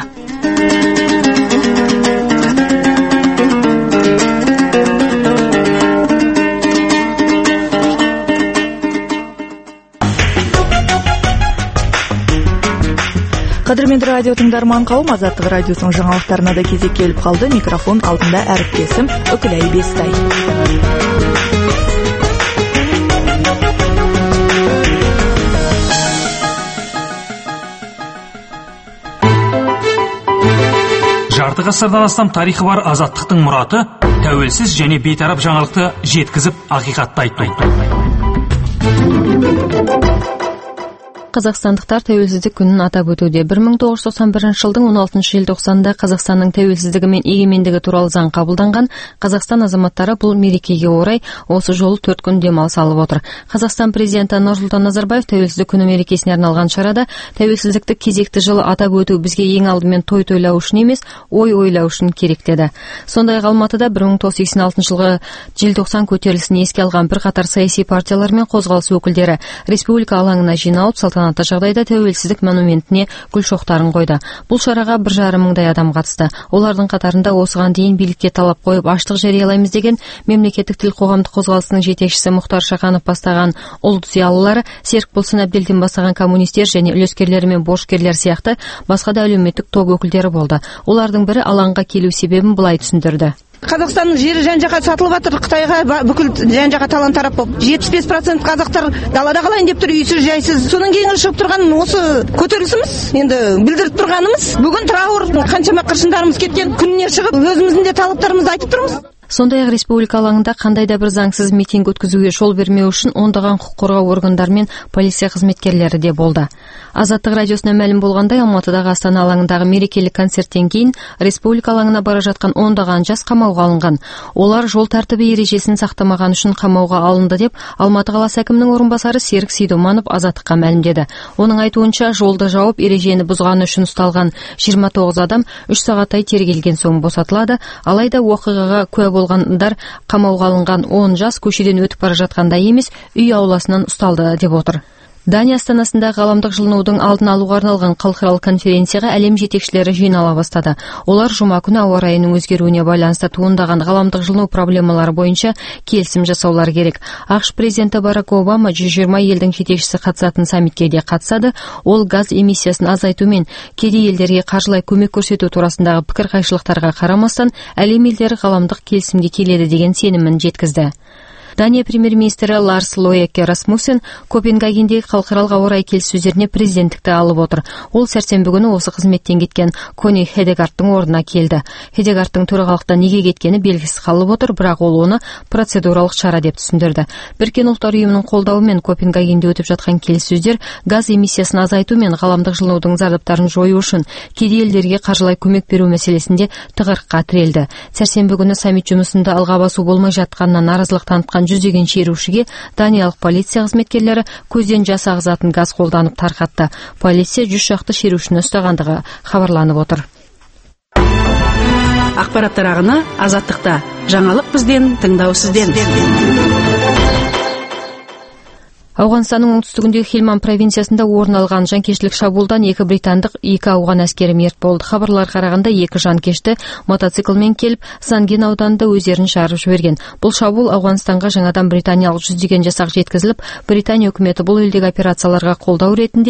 Қадірменді радио тыңдарман қауым, Азаттық радиосының жаңалықтарына да кезек келіп қалды. Микрофон алдында әріптесім Үкілай Бестай. Жарты ғасырдан астам тарихы бар Азаттықтың мұраты тәуелсіз және бейтарап жаңалықты жеткізіп, ақиқатты айту. Қазақстандықтар тәуелсіздік күнін атап өтуде. 1991 жылдың 16 желтоқсанында Қазақстанның тәуелсіздігі мен егемендігі туралы заң қабылданған. Қазақстан азаматтары бұл мерекеге орай осы жолы 4 күн демалыс алып отыр. Қазақстан президенті Нұрсұлтан Назарбаев тәуелсіздік күні мерекесіне арналған шарада тәуелсіздікті кезекті жылы атап өту бізге ең алдымен той тойлау үшін емес, ой ойлау үшін керек деді. Сондай-ақ Алматыда 1986 жылғы желтоқсан көтерілісін еске алған бірқатар саяси партиялар мен қозғалыс өкілдері республика алаңына жиналып салтанатты жағдайда тәуелсіздік монументіне гүл шоқтарын қойды. Бұл шараға 1,5 мыңдай адам қатысты. Олардың қатарында осыған дейін билікке талап қойып аштық жариялаймыз деген мемлекеттік тіл қоғамдық қозғалысының жетекшісі Мұхтар Шаханов бастаған ұлт зиялылары, Серікболсын Әбделдин бастаған коммунистер және үлескерлер мен борышкерлер сияқты басқа да әлеуметтік топ өкілдері болды. Олардың бірі алаңға келу себебін былай түсіндірді. Қазақстанның жері жан-жаққа сатылып жатыр, Қытайға бүкіл жан-жаққа талан тарап болып. 75% қазақтар далада қалайын деп тұр, үйсіз жайсыз. Соның кейінгі шығып тұрған осы көтерілісіміз, енді білдіріп тұрғанымыз. Бүгін траур, қаншама қыршындарымыз кеткен күніне шығып, өзіміздің де талаптарымызды айтып тұрмыз. Сондай-ақ республика алаңында қандай да бір заңсыз митинг өткізуге жол бермеу үшін ондаған құқық қорғау органдары мен полиция қызметкерлері де болды. Азаттық радиосына мәлім болғандай, Алматыдағы Астана алаңындағы мерекелік концерттен кейін республика алаңына бара жатқан ондаған жас қамауға алынған. Олар жол тәртібі ережесін сақтамаған үшін қамауға алынды деп Алматы қаласы әкімінің орынбасары Серік Сейдуманов Азаттыққа мәлімдеді. Оның айтуынша, жолды жауып ережені бұзғаны үшін ұсталған 29 адам 3 сағаттай тергелген соң босатылады. Алайда оқиғаға куә болғандар қамауға алынған 10 жас көшеден өтіп бара жатқанда емес, үй ауласынан ұсталды деп отыр. Дания астанасында ғаламдық жылынудың алдын алуға арналған халықаралық конференцияға әлем жетекшілері жинала бастады. Олар жұма күні ауа райының өзгеруіне байланысты туындаған ғаламдық жылыну проблемалары бойынша келісім жасаулар керек. ақш президенті Барак Обама 120 елдің жетекшісі қатысатын саммитке де қатысады. Ол газ эмиссиясын азайту мен кедей елдерге қаржылай көмек көрсету турасындағы пікір қайшылықтарға қарамастан әлем елдері ғаламдық келісімге келеді деген сенімін жеткізді. Дания премьер-министрі Ларс Лоеке Расмуссен Копенгагендегі халықаралық ауа райы келіссөздеріне президенттікті алып отыр. Ол сәрсенбі күні осы қызметтен кеткен Кони Хедегардтың орнына келді. Хедегардтың төрағалықтан неге кеткені белгісіз қалып отыр, бірақ ол оны процедуралық шара деп түсіндірді. Біріккен ұлттар ұйымының қолдауымен Копенгагенде өтіп жатқан келіссөздер газ эмиссиясын азайту мен ғаламдық жылынудың зардаптарын жою үшін кедей елдерге қаржылай көмек беру мәселесінде тығырыққа тірелді. Сәрсенбі күні саммит жұмысында алға басу болмай жатқанына наразылық танытқан жүздеген шерушіге даниялық полиция қызметкерлері көзден жас ағызатын газ қолданып тарқатты. Полиция 100 шақты шерушіні ұстағандығы хабарланып отыр. Ақпараттар ағыны Азаттықта. Жаңалық бізден, тыңдау сізден. Ауғанстанның оңтүстігіндегі Хельманд провинциясында орын алған жанкештілік шабуылдан 2 британдық, 2 ауған әскері мерт болды. Хабарлар қарағанда 2 жанкешті мотоциклмен келіп, Санген ауданында өздерін жарып жіберген. Бұл шабуыл Ауғанстанға жаңадан британиялық 100 жасақ жеткізіліп, Британия үкіметі бұл елдегі операцияларға қолдау ретінде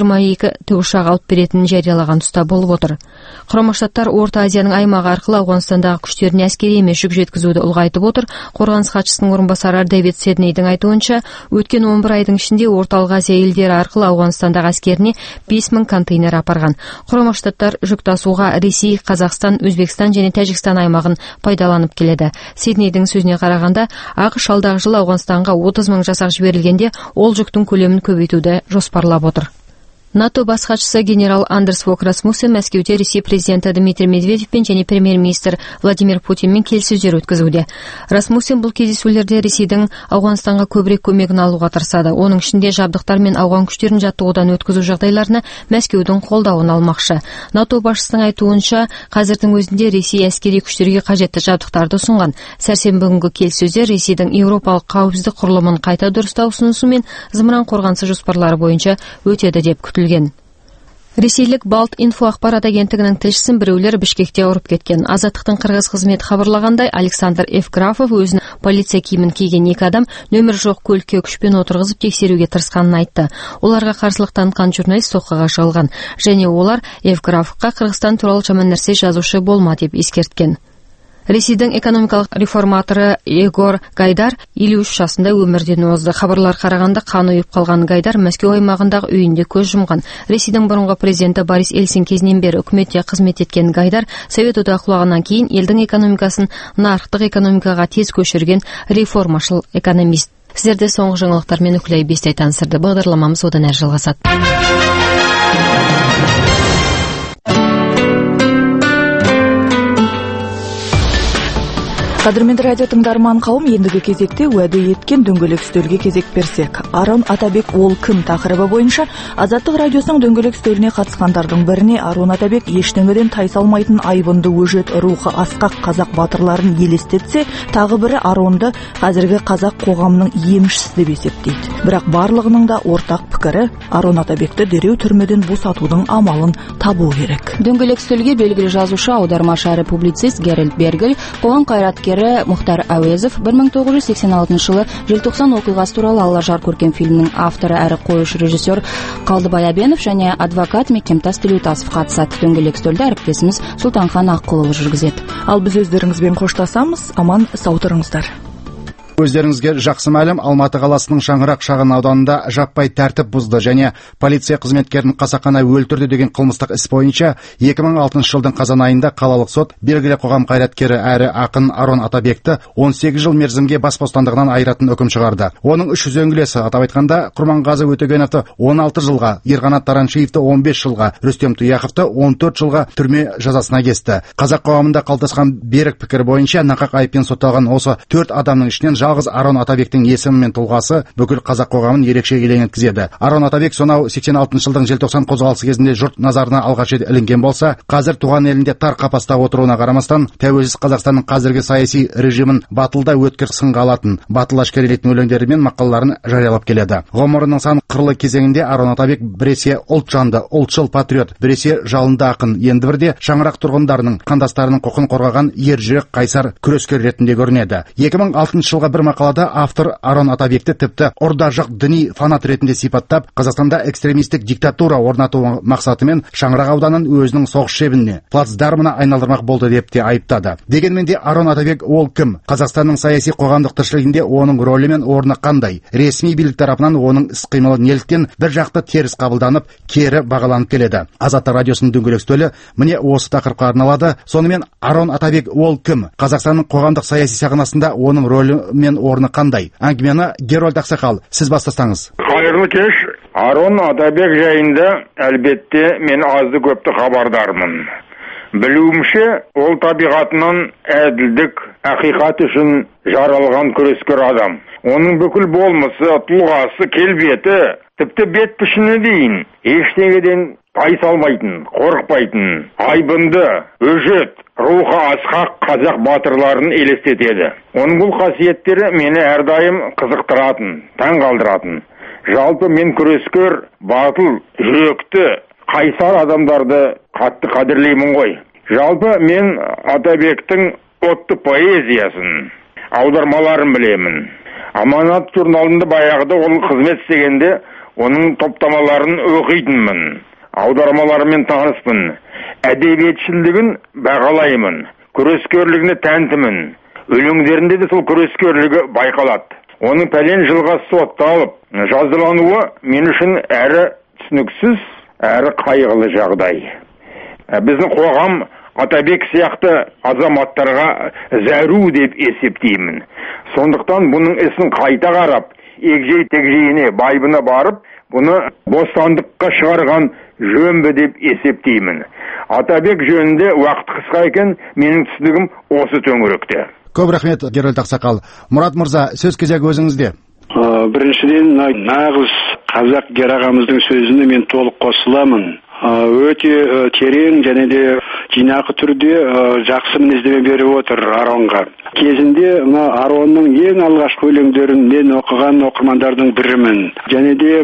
22 тікұшақ алып беретінін жариялаған тұста болып отыр. Құрама Штаттар Орта Азияның аймағы арқылы Ауғанстандағы күштеріне әскери емес жүк жеткізуді ұлғайтып отыр. Қорғаныс хатшысының орынбасары Дэвид Седнейдің айтуынша, өткен 11 айдың ішінде Орталық Азия елдері арқылы Ауғанстандағы әскеріне 5000 контейнер апарған. Құрама Штаттар жүк тасуға Ресей, Қазақстан, Өзбекстан және Тәжікстан аймағын пайдаланып келеді. Седнейдің сөзіне қарағанда, ақш алдағы жылы Ауғанстанға 30 000 жасақ жіберілгенде, ол жүктің көлемін көбейтуді жоспарлап отыр. НАТО бас хатшысы генерал Андерс Фок Расмуссен Мәскеуде Ресей президенті Дмитрий Медведевпен және премьер-министр Владимир Путинмен келіссөздер өткізуде. Расмуссен бұл кездесулерде Ресейдің Ауғанстанға көбірек көмегін алуға тырысады. Оның ішінде жабдықтар мен ауған күштерін жаттығудан өткізу жағдайларына Мәскеудің қолдауын алмақшы. НАТО басшысының айтуынша, қазірдің өзінде Ресей әскери күштерге қажетті жабдықтарды ұсынған. Сәрсенбі күнгі келіссөздер Ресейдің Еуропалық қауіпсіздік құрылымын қайта дұрыстау ұсынысы мен зымыран қорғанысы жоспарлары бойынша өтеді деп күтілген. Ресейлік Балт инфо ақпарат агенттігінің тілшісін біреулер Бішкекте ұрып кеткен. Азаттықтың қырғыз қызметі хабарлағандай, Александр Евграфов өзінің полиция киімін киген 2 адам нөмір жоқ көлікке күшпен отырғызып тексеруге тырысқанын айтты. Оларға қарсылық танытқан журналист соққыға жығылған және олар Евграфовқа Қырғызстан туралы жаман нәрсе жазушы болма деп ескерткен. Ресейдің экономикалық реформаторы Егор Гайдар 53 жасында өмірден озды. Хабарлар қарағанда қан ұйып қалған Гайдар Мәскеу аймағындағы үйінде көз жұмған. Ресейдің бұрынғы президенті Борис Ельцин кезінен бері үкіметте қызмет еткен Гайдар Совет одағы құлағаннан кейін елдің экономикасын нарықтық экономикаға тез көшірген реформашыл экономист. Сіздерде соңғы жаңалықтармен Үкілай Бестай таныстырды. Бағдарламамыз одан әрі жалғасады. Қадірменді радио тыңдарман қауым, ендігі кезекте уәде еткен дөңгелек үстелге кезек берсек. Арон Атабек ол кім тақырыбы бойынша Азаттық радиосының дөңгелек үстеліне қатысқандардың біріне Арон Атабек ештеңеден тайсалмайтын айбынды өжет рухы асқақ қазақ батырларын елестетсе, тағы бірі Аронды қазіргі қазақ қоғамының емшісі деп есептейді. Бірақ барлығының да ортақ пікірі Арон Атабекті дереу түрмеден босатудың амалын табу керек. Дөңгелек үстелге белгілі жазушы, аудармашы әрі публицист Геральд Бергель, қоғам қайраткері Мұхтар Әуезов 1986 жылы желтоқсан оқиғасы туралы Алла-жар көркем фильмнің авторы әрі қоюшы режиссер Қалдыбай Әбенов және адвокат Мекемтас Төлеутасов қатысады. Дөңгелек үстелді әріптесіміз Сұлтанхан Аққұлұлы жүргізеді. Ал біз өздеріңізбен қоштасамыз, аман сау тұрыңыздар. Өздеріңізге жақсы мәлім, Алматы қаласының Шаңырақ шағын ауданында жаппай тәртіп бұзды және полиция қызметкерін қасақана өлтірді деген қылмыстық іс бойынша 2006 жылдың қазан айында қалалық сот белгілі қоғам қайраткері әрі ақын Арон Атабекті 18 жыл мерзімге бас бостандығынан айыратын үкім шығарды. Оның 3 үзеңгілесі, атап айтқанда, Құрманғазы Өтегеновті 16 жылға, Ерқанат Тараншиевті 15 жылға, Рүстем Тұяқовты 14 жылға түрме жазасына кесті. Қазақ қоғамында қалыптасқан берік пікір бойынша нақақ айыппен сотталған осы 4 адамның ішінен жалғыз Арон Атабектің есімі мен тұлғасы бүкіл қазақ қоғамын ерекше елең еткізеді. Арон Атабек сонау 86 жылдың желтоқсан қозғалысы кезінде жұрт назарына алғаш рет ілінген болса, қазір туған елінде тар қапаста отыруына қарамастан, тәуелсіз Қазақстанның қазіргі саяси режимін батылда өткір сынға алатын, батыл әшкерелейтін өлеңдері мен мақалаларын жариялап келеді. Ғұмырының сан қырлы кезеңінде Арон Атабек біресе ұлт жанды, ұлтшыл патриот, біресе жалынды ақын, енді бірде Шаңырақ тұрғындарының, қандастарының құқын қорғаған ержүрек қайсар күрескер ретінде көрінеді. 2006 жылға бір мақалада автор Арон Атабекті тіпті ұрда-жық діни фанат ретінде сипаттап, Қазақстанда экстремистік диктатура орнату мақсатымен Шаңырақ ауданын өзінің соғыс шебіне, плацдармына айналдырмақ болды деп те айыптады. Дегенмен де Арон Атабек ол кім? Қазақстанның саяси қоғамдық тіршілігінде оның рөлі мен орны қандай? Ресми билік тарапынан оның іс-қимылы неліктен бір жақты теріс қабылданып, кері бағаланып келеді? Азаттық радиосының дөңгелек үстелі міне осы тақырыпқа арналады. Сонымен Арон Атабек ол кім? Қазақстанның қоғамдық саяси сахнасында оның рөлі мен орны қандай? Әңгімені Герольд Ақсақал, сіз бастасаңыз. Қайырлы кеш. Арон Атабек жайында әлбетте мен азды көпті хабардармын. Білуімше, ол табиғатынан әділдік, ақиқат үшін жаралған күрескер адам. Оның бүкіл болмысы, тұлғасы, келбеті, тіпті бет пішіні дейін ештеңеден тайсалмайтын, қорықпайтын, айбынды, өжет, рухы асқақ қазақ батырларын елестетеді. Оның бұл қасиеттері мені әрдайым қызықтыратын, таң қалдыратын. Жалпы мен күрескер, батыл, жүректі, қайсар адамдарды қатты қадірлеймін ғой. Жалпы мен Атабектің отты поэзиясын, аудармаларын білемін. Аманат журналында баяғыда ол қызмет істегенде оның топтамаларын оқитынмын. Аудармаларымен таныспын. Әдебиетшілдігін бағалаймын. Күрескерлігіне тәнтімін. Өлеңдерінде де сол күрескерлігі байқалады. Оның пәлен жылға сотталып жазалануы мен үшін әрі түсініксіз, әрі қайғылы жағдай. Біздің қоғам Атабек сияқты азаматтарға зәру деп есептеймін. Сондықтан бұның ісін қайта қарап, егжей-тегжейіне, байыбына барып, бұны бостандыққа шығарған жөнбі деп есептеймін. Атабек жөнінде уақыт қысқа екен, менің түсінігім осы төңіректе. Көп рахмет, Герольд Ақсақал. Мұрат мырза, сөз кезегі өзіңізде. Біріншіден, нағыз қазақ Гер ағамыздың сөзіне мен толық қосыламын. Өте терең және де жинақы түрде жақсы мінездеме беріп отыр Аронға. Кезінде Аронның ең алғашқы өлеңдерін мен оқыған оқырмандардың бірімін. Және де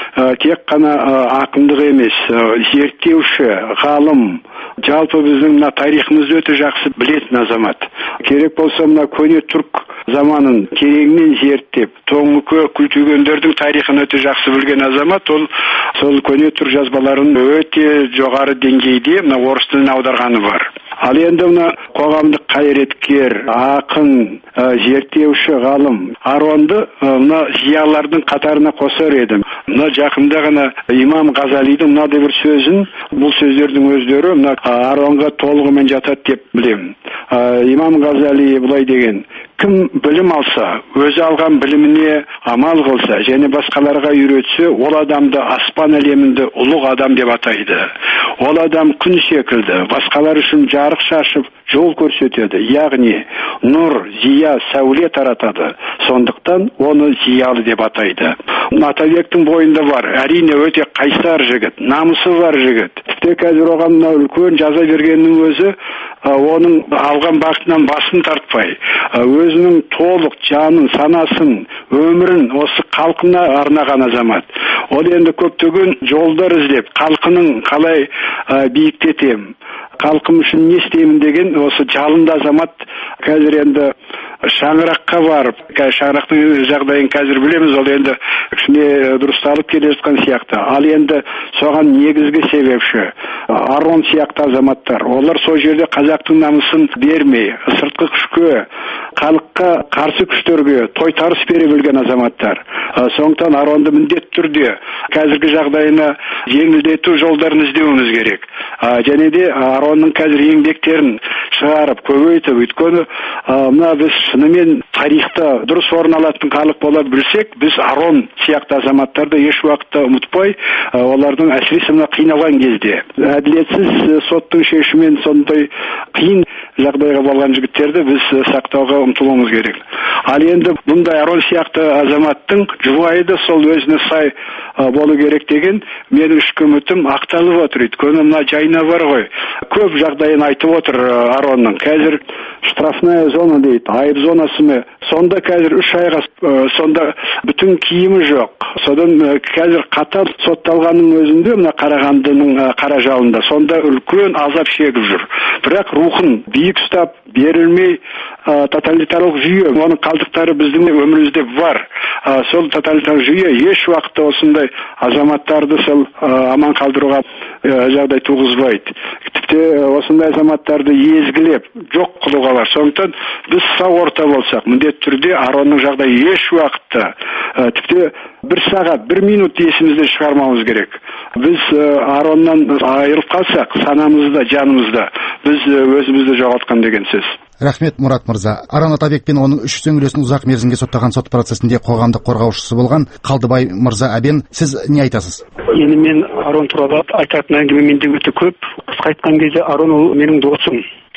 тек қана ақындық емес, зерттеуші, ғалым, жалпы біздің тарихымызды өте жақсы білетін азамат. Керек болса көне түрк заманын тереңнен зерттеп, тоңы күлтүгендердің тарихын өте жақсы білген азамат. Ол сол көне түрк жазбаларын өте жоғары деңгейде орыс тіліне аударғаны бар. Ал енді қоғамдық қайраткер, ақын, зерттеуші, ғалым Аронды зиялылардың қатарына қосар едім. Жақында ғана имам Ғазалидің мынадай бір сөзін, бұл сөздердің өздері Аронға толығымен жатады деп білемін. Имам Ғазали былай деген: кім білім алса, өзі алған біліміне амал қылса және басқаларға үйретсе, ол адамды аспан әлемінде ұлық адам деп атайды. Ол адам күн секілді, басқалар үшін жарық шашып, жол көрсетеді, яғни нұр, зия, сәуле таратады. Сондықтан оны зиялы деп атайды. Атабектің бойында бар, әрине өте қайсар жігіт, намысы бар жігіт. Тіпті қазір оған үлкен жаза бергеннің өзі оның алған бақытынан басын тартпай, өзінің толық жанын, санасын, өмірін осы халқына арнаған азамат. Ол енді көптеген жолдар іздеп, халқының қалай биіктетем, халқым үшін не істеймін деген осы жалынды азамат қазір енді шаңыраққа барып, шаңырақтың жағдайын қазір білеміз, ол енді кішкене дұрысталып келе жатқан сияқты. Ал енді соған негізгі себепші Арон сияқты азаматтар. Олар сол жерде қазақтың намысын бермей, сыртқы күшке, халыққа қарсы күштерге тойтарыс бере білген азаматтар. Сондықтан Аронды міндетті түрде қазіргі жағдайына жеңілдету жолдарын іздеуіміз керек. Және де Аронның қазір еңбектерін шығарып, көбейтіп, өйткені біз шынымен тарихта дұрыс орын алатын халық бола білсек, біз Арон сияқты азаматтарды еш уақытта ұмытпай, олардың әсіресе қиналған кезде, әділетсіз соттың шешімімен сондай қиын жағдайға болған жігіттерді біз сақтауға ұмтылуымыз керек. Ал енді бұндай Арон сияқты азаматтың жұбайы да сол өзіне сай болу керек деген менің ішкі үмітім ақталып отыр. Өйткені жайна бар ғой. Көп жағдайын айтып отыр Аронның. Қазір штрафная зона дейді, айып зонасы ме? Сонда қазір 3 айға сонда бүтін киімі жоқ. Содан қазір қатар сотталғанның өзінде Қарағандының қара жалында сонда үлкен азап шегіп жүр. Бірақ рухын биік ұстап берілмей тоталитарлық жүйе, оның қалдықтары біздің өмірімізде бар. Сол тоталитарлық жүйе еш уақытта осындай азаматтарды сол аман қалдыруға жағдай туғызбайды. Тіпті осындай азаматтарды езгілеп, жоқ қылуға бар. Сондықтан біз сау орта болсақ, міндетті түрде Аронның жағдайы еш уақытта, тіпті 1 сағат, 1 минут есімізде шығармауымыз керек. Біз Ароннан айырылып қалсақ, санамызда, жанымызда, біз өзімізді жоғалтқан деген сөз. Рахмет, Мұрат мырза. Арон Атабек пен оның 3 сөңгілесін ұзақ мерзімге соттаған сот процесінде қоғамдық қорғаушысы болған Қалдыбай мырза Әбен, сіз не айтасыз? Енді мен Арон туралы айтатын әңгіме менде өте көп. Қысқа айтқан кезде Арон ол менің досым.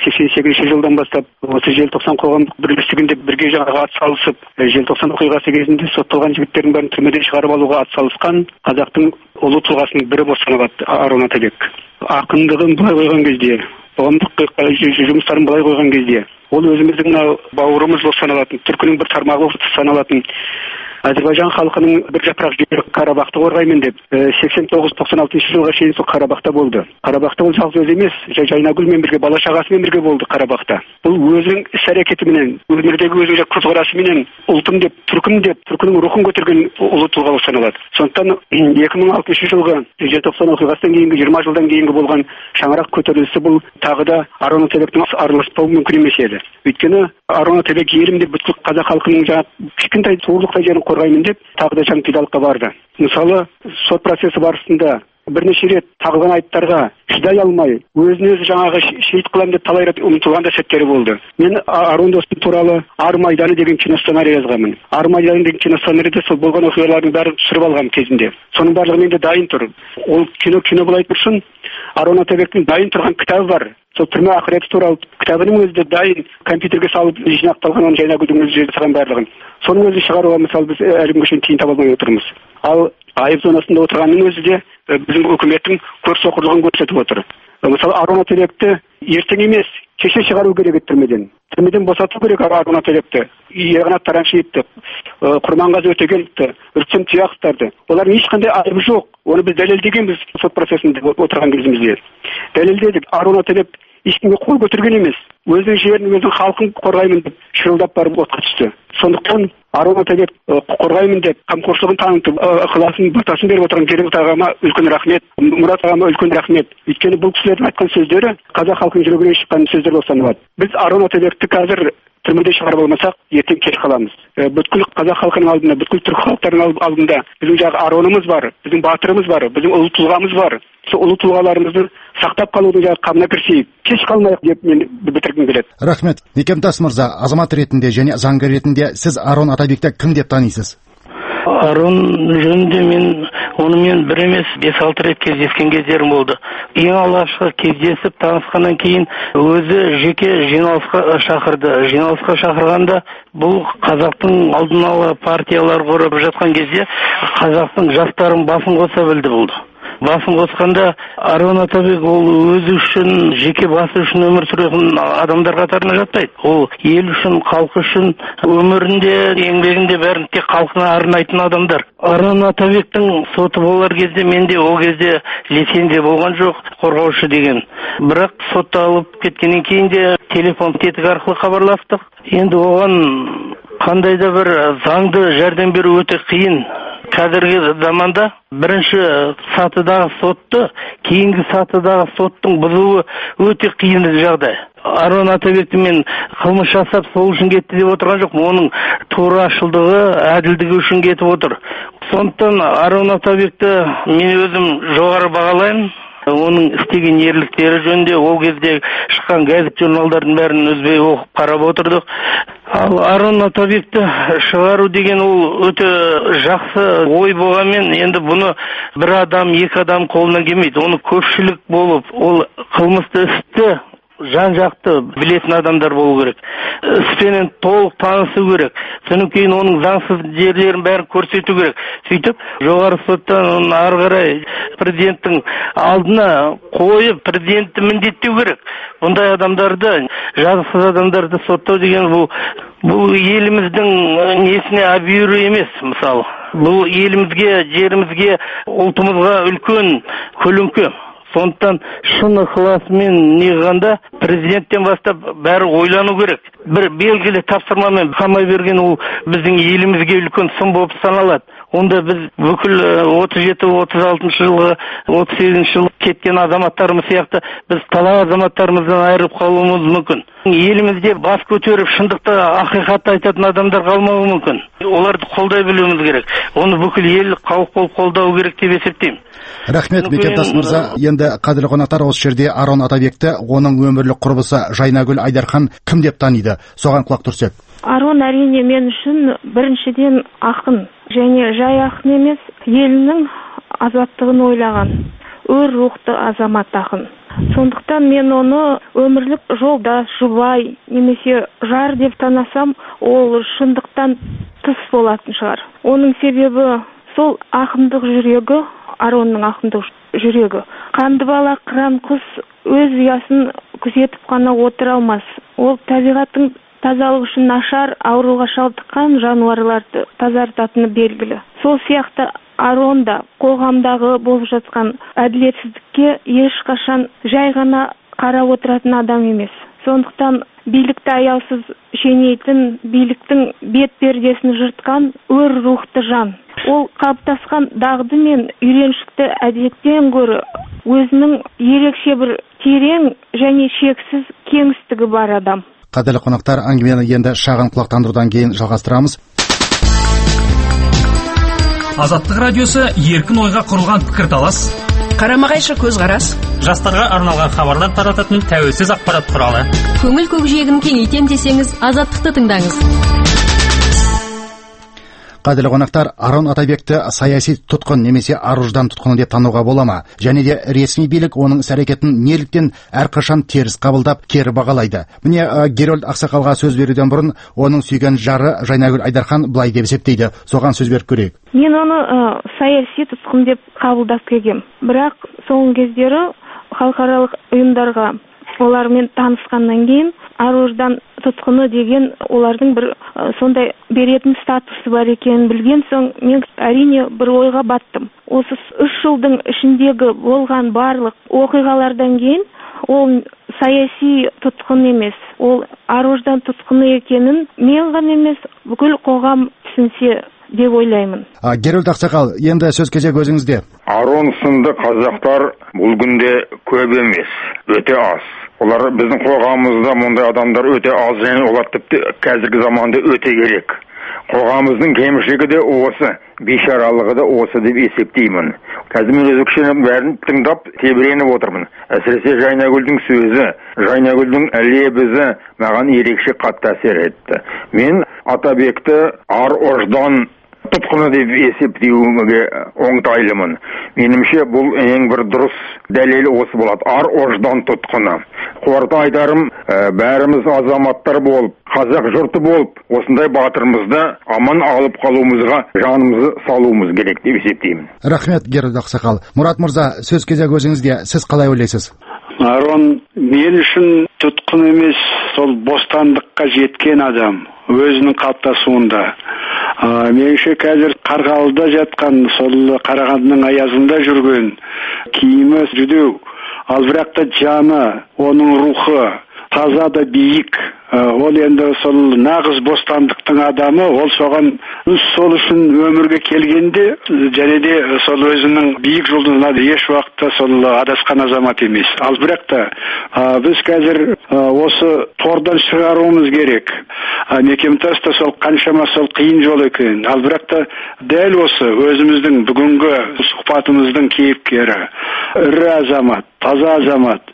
88 жылдан бастап осы желтоқсан қоғамдық бірлестігінде бірге атсалысып, желтоқсан оқиғасы кезінде сотталған жігіттердің бәрін түрмеден шығарып алуға атсалысқан қазақтың ұлы тұлғасының бірі болып саналады Арон Атабек. Ақындығын былай қойған кезде, қоғамдық жұмыстарын былай қойған кезде, ол өзіміздің бауырымыз болып саналатын, түркінің бір тармағы болып саналатын Әзербайжан халқының бір жапырақ жері Қарабақты қорғаймын деп 89-96 жылға шейін сол Қарабақта болды. Қарабақта ол жалғыз өзі емес, Жайнагүлмен бірге, бала шағасымен бірге болды Қарабақта. Бұл өзінің іс-әрекетіменен, өмірдегі өзінің көзқарасыменен ұлтым деп, түркінің рухын көтерген ұлы тұлға болып саналады. Сондықтан 2006 жылғы желтоқсан оқиғасынан кейінгі 20 жылдан кейінгі болған шаңырақ көтерілісі бұл тағы да Арон Атабектің араласпауы мүмкін емес еді. Өйткені Арон Атабек елім деп бүткіл қазақ халқының кішкентай туырлықтай жерін қорғаймын деп тағы да жанпидалыққа барды. Мысалы, сот процесі барысында бірнеше рет тағылған айыптарға шыдай алмай, өзін-өзі жаңағы шейіт қылам деп талай рет ұмтылған да сәттері болды. Мен Арон Досым туралы Ар майданы деген киносценарий жазғанмын. Ар майданы деген киносценарийде сол болған оқиғалардың бәрін түсіріп алғам кезінде. Соның барлығы менде дайын тұр. Ол кино былай тұрсын, Арон Атабектің дайын тұрған кітабы бар. Сол түрме ақыреті туралы кітабының өзі де дайын, компьютерге салып жинақталған, оны Жайнагүлдің өзі жасаған барлығын. Соның өзі шығаруға мысалы біз әлі күнге шейін тиын таба алмай отырмыз. Ал айып зонасында отырғанның өзі де біздің үкіметтің көрсоқырлығын көрсетіп отыр. Мысалы Арон Атабекті ертең емес, кеше шығару керек еді түрмеден. Түрмеден босату керек Арон Атабекті. Ерғанат Тараншиевті, Құрманғазы Өтегеновті, Үркем Тұяқовтарды. Олардың ешқандай айыбы жоқ. Оны біз дәлелдегенбіз сот процесінде отырған кезімізде. Дәлелдедік. Арон Атабек ешкімге қол көтерген емес. Өзінің жерін, өзінің халқын қорғаймын деп шырылдап барып отқа түсті. Сондықтан Арон Атабек қорғаймын деп қамқоршылығын танытып, ықыласын, батасын беріп отырған Керімбек ағама үлкен рахмет, Мұрат ағама үлкен рахмет. Өйткені бұл кісілердің айтқан сөздері қазақ халқының жүрегінен шыққан сөздер болып саналады. Біз Арон Атабекті қазір түрмеде шығарып алмасақ, ертең кеш қаламыз. Бүткіл қазақ халқының алдында, бүткіл түрік халықтарының алдында біздің жағы Аронымыз бар, біздің батырымыз бар, біздің ұлы тұлғамыз бар. Сол ұлы тұлғаларымызды сақтап қалудың жағы қамына кірісейік. Кеш қалмайық деп мен бітіргім келеді. Рахмет. Мекемтас мырза, азамат ретінде және заңгер ретінде сіз Арон Атабекті кім деп танисыз? Арон жөнінде мен онымен бір емес 5-6 рет кездескен кездерім болды. Ең алғашқы кездесіп танысқаннан кейін өзі жеке жиналысқа шақырды. Жиналысқа шақырғанда бұл қазақтың алдын ала партиялар құрып жатқан кезде қазақтың жастарын басын қоса білді болды. Басын қосқанда Арон Атабек ол өзі үшін, жеке басы үшін өмір сүретін адамдар қатарына жатпайды. Ол ел үшін, халқы үшін өмірінде, еңбегінде бәрін тек халқына арнайтын адамдар. Арон Атабектің соты болар кезде менде ол кезде лицензия болған жоқ, қорғаушы деген. Бірақ сотталып кеткеннен кейін де телефон тетігі арқылы хабарластық. Енді оған қандай да бір заңды жәрдем беру өте қиын. Қазіргі заманда бірінші сатыдағы сотты, кейінгі сатыдағы соттың бұзуы өте қиын жағдай. Арон Атабекті мен қылмыс жасап сол үшін кетті деп отырған жоқ. Оның турашылдығы, әділдігі үшін кетіп отыр. Сондықтан Арон Атабекті мен өзім жоғары бағалаймын. Оның істеген ерліктері жөнінде ол кезде шыққан газет журналдардың бәрін үзбей оқып қарап отырдық. Ал Арон Атабекті шығару деген ол өте жақсы ой болғанмен, енді бұны бір адам, екі адам қолынан келмейді. Оны көпшілік болып, ол қылмысты істі жан-жақты білетін адамдар болу керек. Іспенен толық танысу керек. Содан кейін оның заңсыз жерлерін бәрін көрсету керек. Сөйтіп, жоғары соттан ары қарай президенттің алдына қойып, президентті міндеттеу керек. Бұндай адамдарды, жазықсыз адамдарды соттау деген бұл еліміздің несіне абьюрі емес, мысалы. Бұл елімізге, жерімізге, ұлтымызға үлкен көлеңке. Сондықтан шын ықыласымен неғанда президенттен бастап бәрі ойлану керек. Бір белгілі тапсырмамен қамай берген ол біздің елімізге үлкен сын болып саналады. Онда біз бүкіл 37-36 жылғы, 38 жыл кеткен азаматтарымыз сияқты біз талай азаматтарымыздан айырып қалуымыз мүмкін. Елімізде бас көтеріп шындықты ақиқатты айтатын адамдар қалмауы мүмкін. Оларды қолдай білуіміз керек. Оны бүкіл ел халық болып қолдау керек деп есептеймін. Рахмет, Мекемтас мырза. Енді қадірлі қонақтар, осы жерде Арон Атабекті, оның өмірлік құрбысы Жайнагүл Айдархан кім деп таниды? Соған құлақ түрсек. Арон әрине мен үшін біріншіден ақын, және жай ақын емес, елінің азаттығын ойлаған, өр рухты азамат ақын. Сондықтан мен оны өмірлік жолдас, жұбай, немесе жар деп танасам, ол шындықтан тыс болатын шығар. Оның себебі сол ақындық жүрегі, Аронның ақындық жүрегі. Қанды бала қыран құс өз ұясын күзетіп қана отыра алмас. Ол табиғаттың тазалық үшін нашар, ауруға шалдыққан жануарларды тазартатыны белгілі. Сол сияқты Арон да қоғамдағы болып жатқан әділетсіздікке ешқашан жай ғана қарап отыратын адам емес. Сондықтан билікті аяусыз шенейтін, биліктің бет пердесін жыртқан өр рухты жан. Ол қалыптасқан дағды мен үйреншікті әдеттен гөрі өзінің ерекше бір терең және шексіз кеңістігі бар адам. Қадірлі қонақтар, әңгімені енді шағын құлақтандырудан кейін жалғастырамыз. Азаттық радиосы еркін ойға құрылған пікірталас, қарама-қайшы көзқарас, жастарға арналған хабарлар тарататын тәуелсіз ақпарат құралы. Көңіл көкжиегін кеңейтем десеңіз, Азаттықты тыңдаңыз. Қадірлі қонақтар, Арон Атабекті саяси тұтқын немесе ар-ождан тұтқыны деп тануға бола ма? Және де ресми билік оның іс-әрекетін неліктен әрқашан теріс қабылдап, кері бағалайды? Міне, Герольд Ақсақалға сөз беруден бұрын оның сүйген жары Жайнагүл Айдархан былай деп есептейді. Соған сөз беріп көрейік. Мен оны саяси тұтқын деп қабылдап келгем. Бірақ соңғы кездері халықаралық ұйымдарға олармен танысқаннан кейін ар-ождан тұтқыны деген олардың бір сондай беретін статусы бар екенін білген соң мен әрине бір ойға баттым. Осы 3 жылдың ішіндегі болған барлық оқиғалардан кейін ол саяси тұтқын емес, ол ар-ождан тұтқыны екенін мен ғана емес, бүкіл қоғам түсінсе деп ойлаймын. Герольд Ақсақал, енді сөз кезегі өзіңізде. Арон сынды қазақтар бұл күнде көп емес, өте аз. Олар біздің қоғамымызда мұндай адамдар өте аз, және олар тіпті қазіргі заманда өте керек. Қоғамымыздың кемшілігі де осы, бейшаралығы да осы деп есептеймін. Қазір мен өз кішкене бәрін тыңдап тебіреніп отырмын. Әсіресе Жайнагүлдің сөзі, Жайнагүлдің лебізі маған ерекше қатты әсер етті. Мен Атабекті ар-ождан тұтқыны деп есептеуге оңтайлымын. Менімше бұл ең бір дұрыс дәлел осы болады. Ар-ождан тұтқыны. Қорыта айтарым, бәріміз азаматтар болып, қазақ жұрты болып, осындай батырымызды аман алып қалуымызға жанымызды салуымыз керек деп есептеймін. Рахмет, Герольд Ақсақал. Мұрат мырза, сөз кезегі өзіңізде. Сіз қалай ойлайсыз? Арон мен үшін тұтқын емес, сол бостандыққа жеткен адам өзінің қалыптасуында. Меніңше қазір Қарғалыда жатқан, сол Қарағандының аязында жүрген, киімі жүдеу, ал бірақ та жаны, оның рухы таза да биік. Ол енді сол нағыз бостандықтың адамы, ол соған сол үшін өмірге келгенде, және де сол өзінің биік жолында еш уақытта сол адасқан азамат емес. Ал бірақ та біз қазір осы тордан шығаруымыз керек. Мекемтаста сол қаншама сол қиын жол екен. Ал бірақ та дәл осы өзіміздің бүгінгі сұхбатымыздың кейіпкері, ірі азамат, таза азамат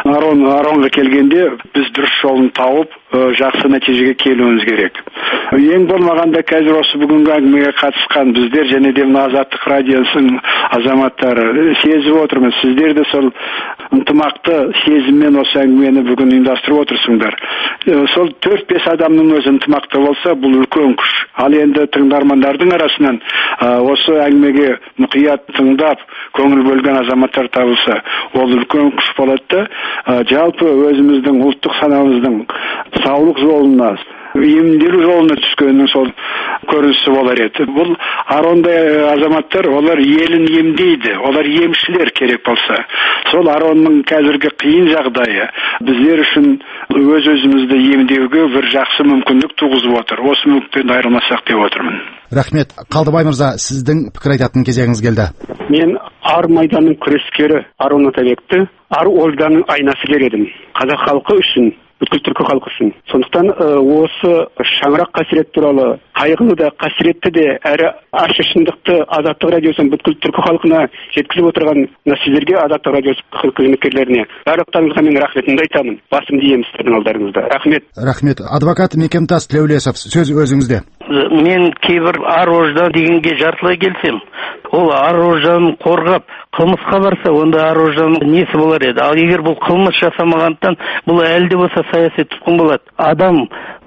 Аронға келгенде біз дұрыс жолын тауып жақсы нәтижеге келуіміз керек. Ең болмағанда қазір осы бүгінгі әңгімеге қатысқан біздер және де Азаттық радиосының азаматтары сезіп отырмыз. Сіздер де сол ынтымақты сезіммен осы әңгімені бүгін ұйымдастырып отырсыңдар. Сол 4-5 адамның өзі ынтымақты болса, бұл үлкен күш. Ал енді тыңдармандардың арасынан осы әңгімеге мұқият тыңдап, көңіл бөлген азаматтар табылса, ол үлкен күш болады. Жалпы өзіміздің ұлттық санамыздың саулық жолына, емделу жолына түскеннің сол көрінісі болар еді. Бұл Арондай азаматтар, олар елін емдейді, олар емшілер керек болса. Сол Аронның қазіргі қиын жағдайы біздер үшін өз-өзімізді емдеуге бір жақсы мүмкіндік туғызып отыр. Осы мүмкіндіктен айырылмасақ деп отырмын. Рахмет. Қалдыбай мырза, сіздің пікір айтатын кезегіңіз келді. Мен ар майданның күрескері Арон Атабекті ар-ожданның айнасы дер едім. Қазақ халқы үшін, бүткіл түркі халқы үшін. Сондықтан осы шаңырақ қасірет туралы қайғылы да, қасіретті де, әрі ащы шындықты Азаттық радиосының бүткіл түркі халқына жеткізіп отырған сіздерге, Азаттық радиосы қызметкерлеріне барлықтарыңызға мен рахметімді айтамын. Басымды иемін сіздердің алдарыңызда. Рахмет. Рахмет. Адвокат Мекемтас Тілеулесов, сөз өзіңізде. Мен кейбір ар-ождан дегенге жартылай келсем, ол ар-ожданын қорғап қылмысқа барса, онда ар-ожданның несі болар еді. Ал егер бұл қылмыс жасамағандықтан, бұл әлі де болса саяси тұтқын болады. Адам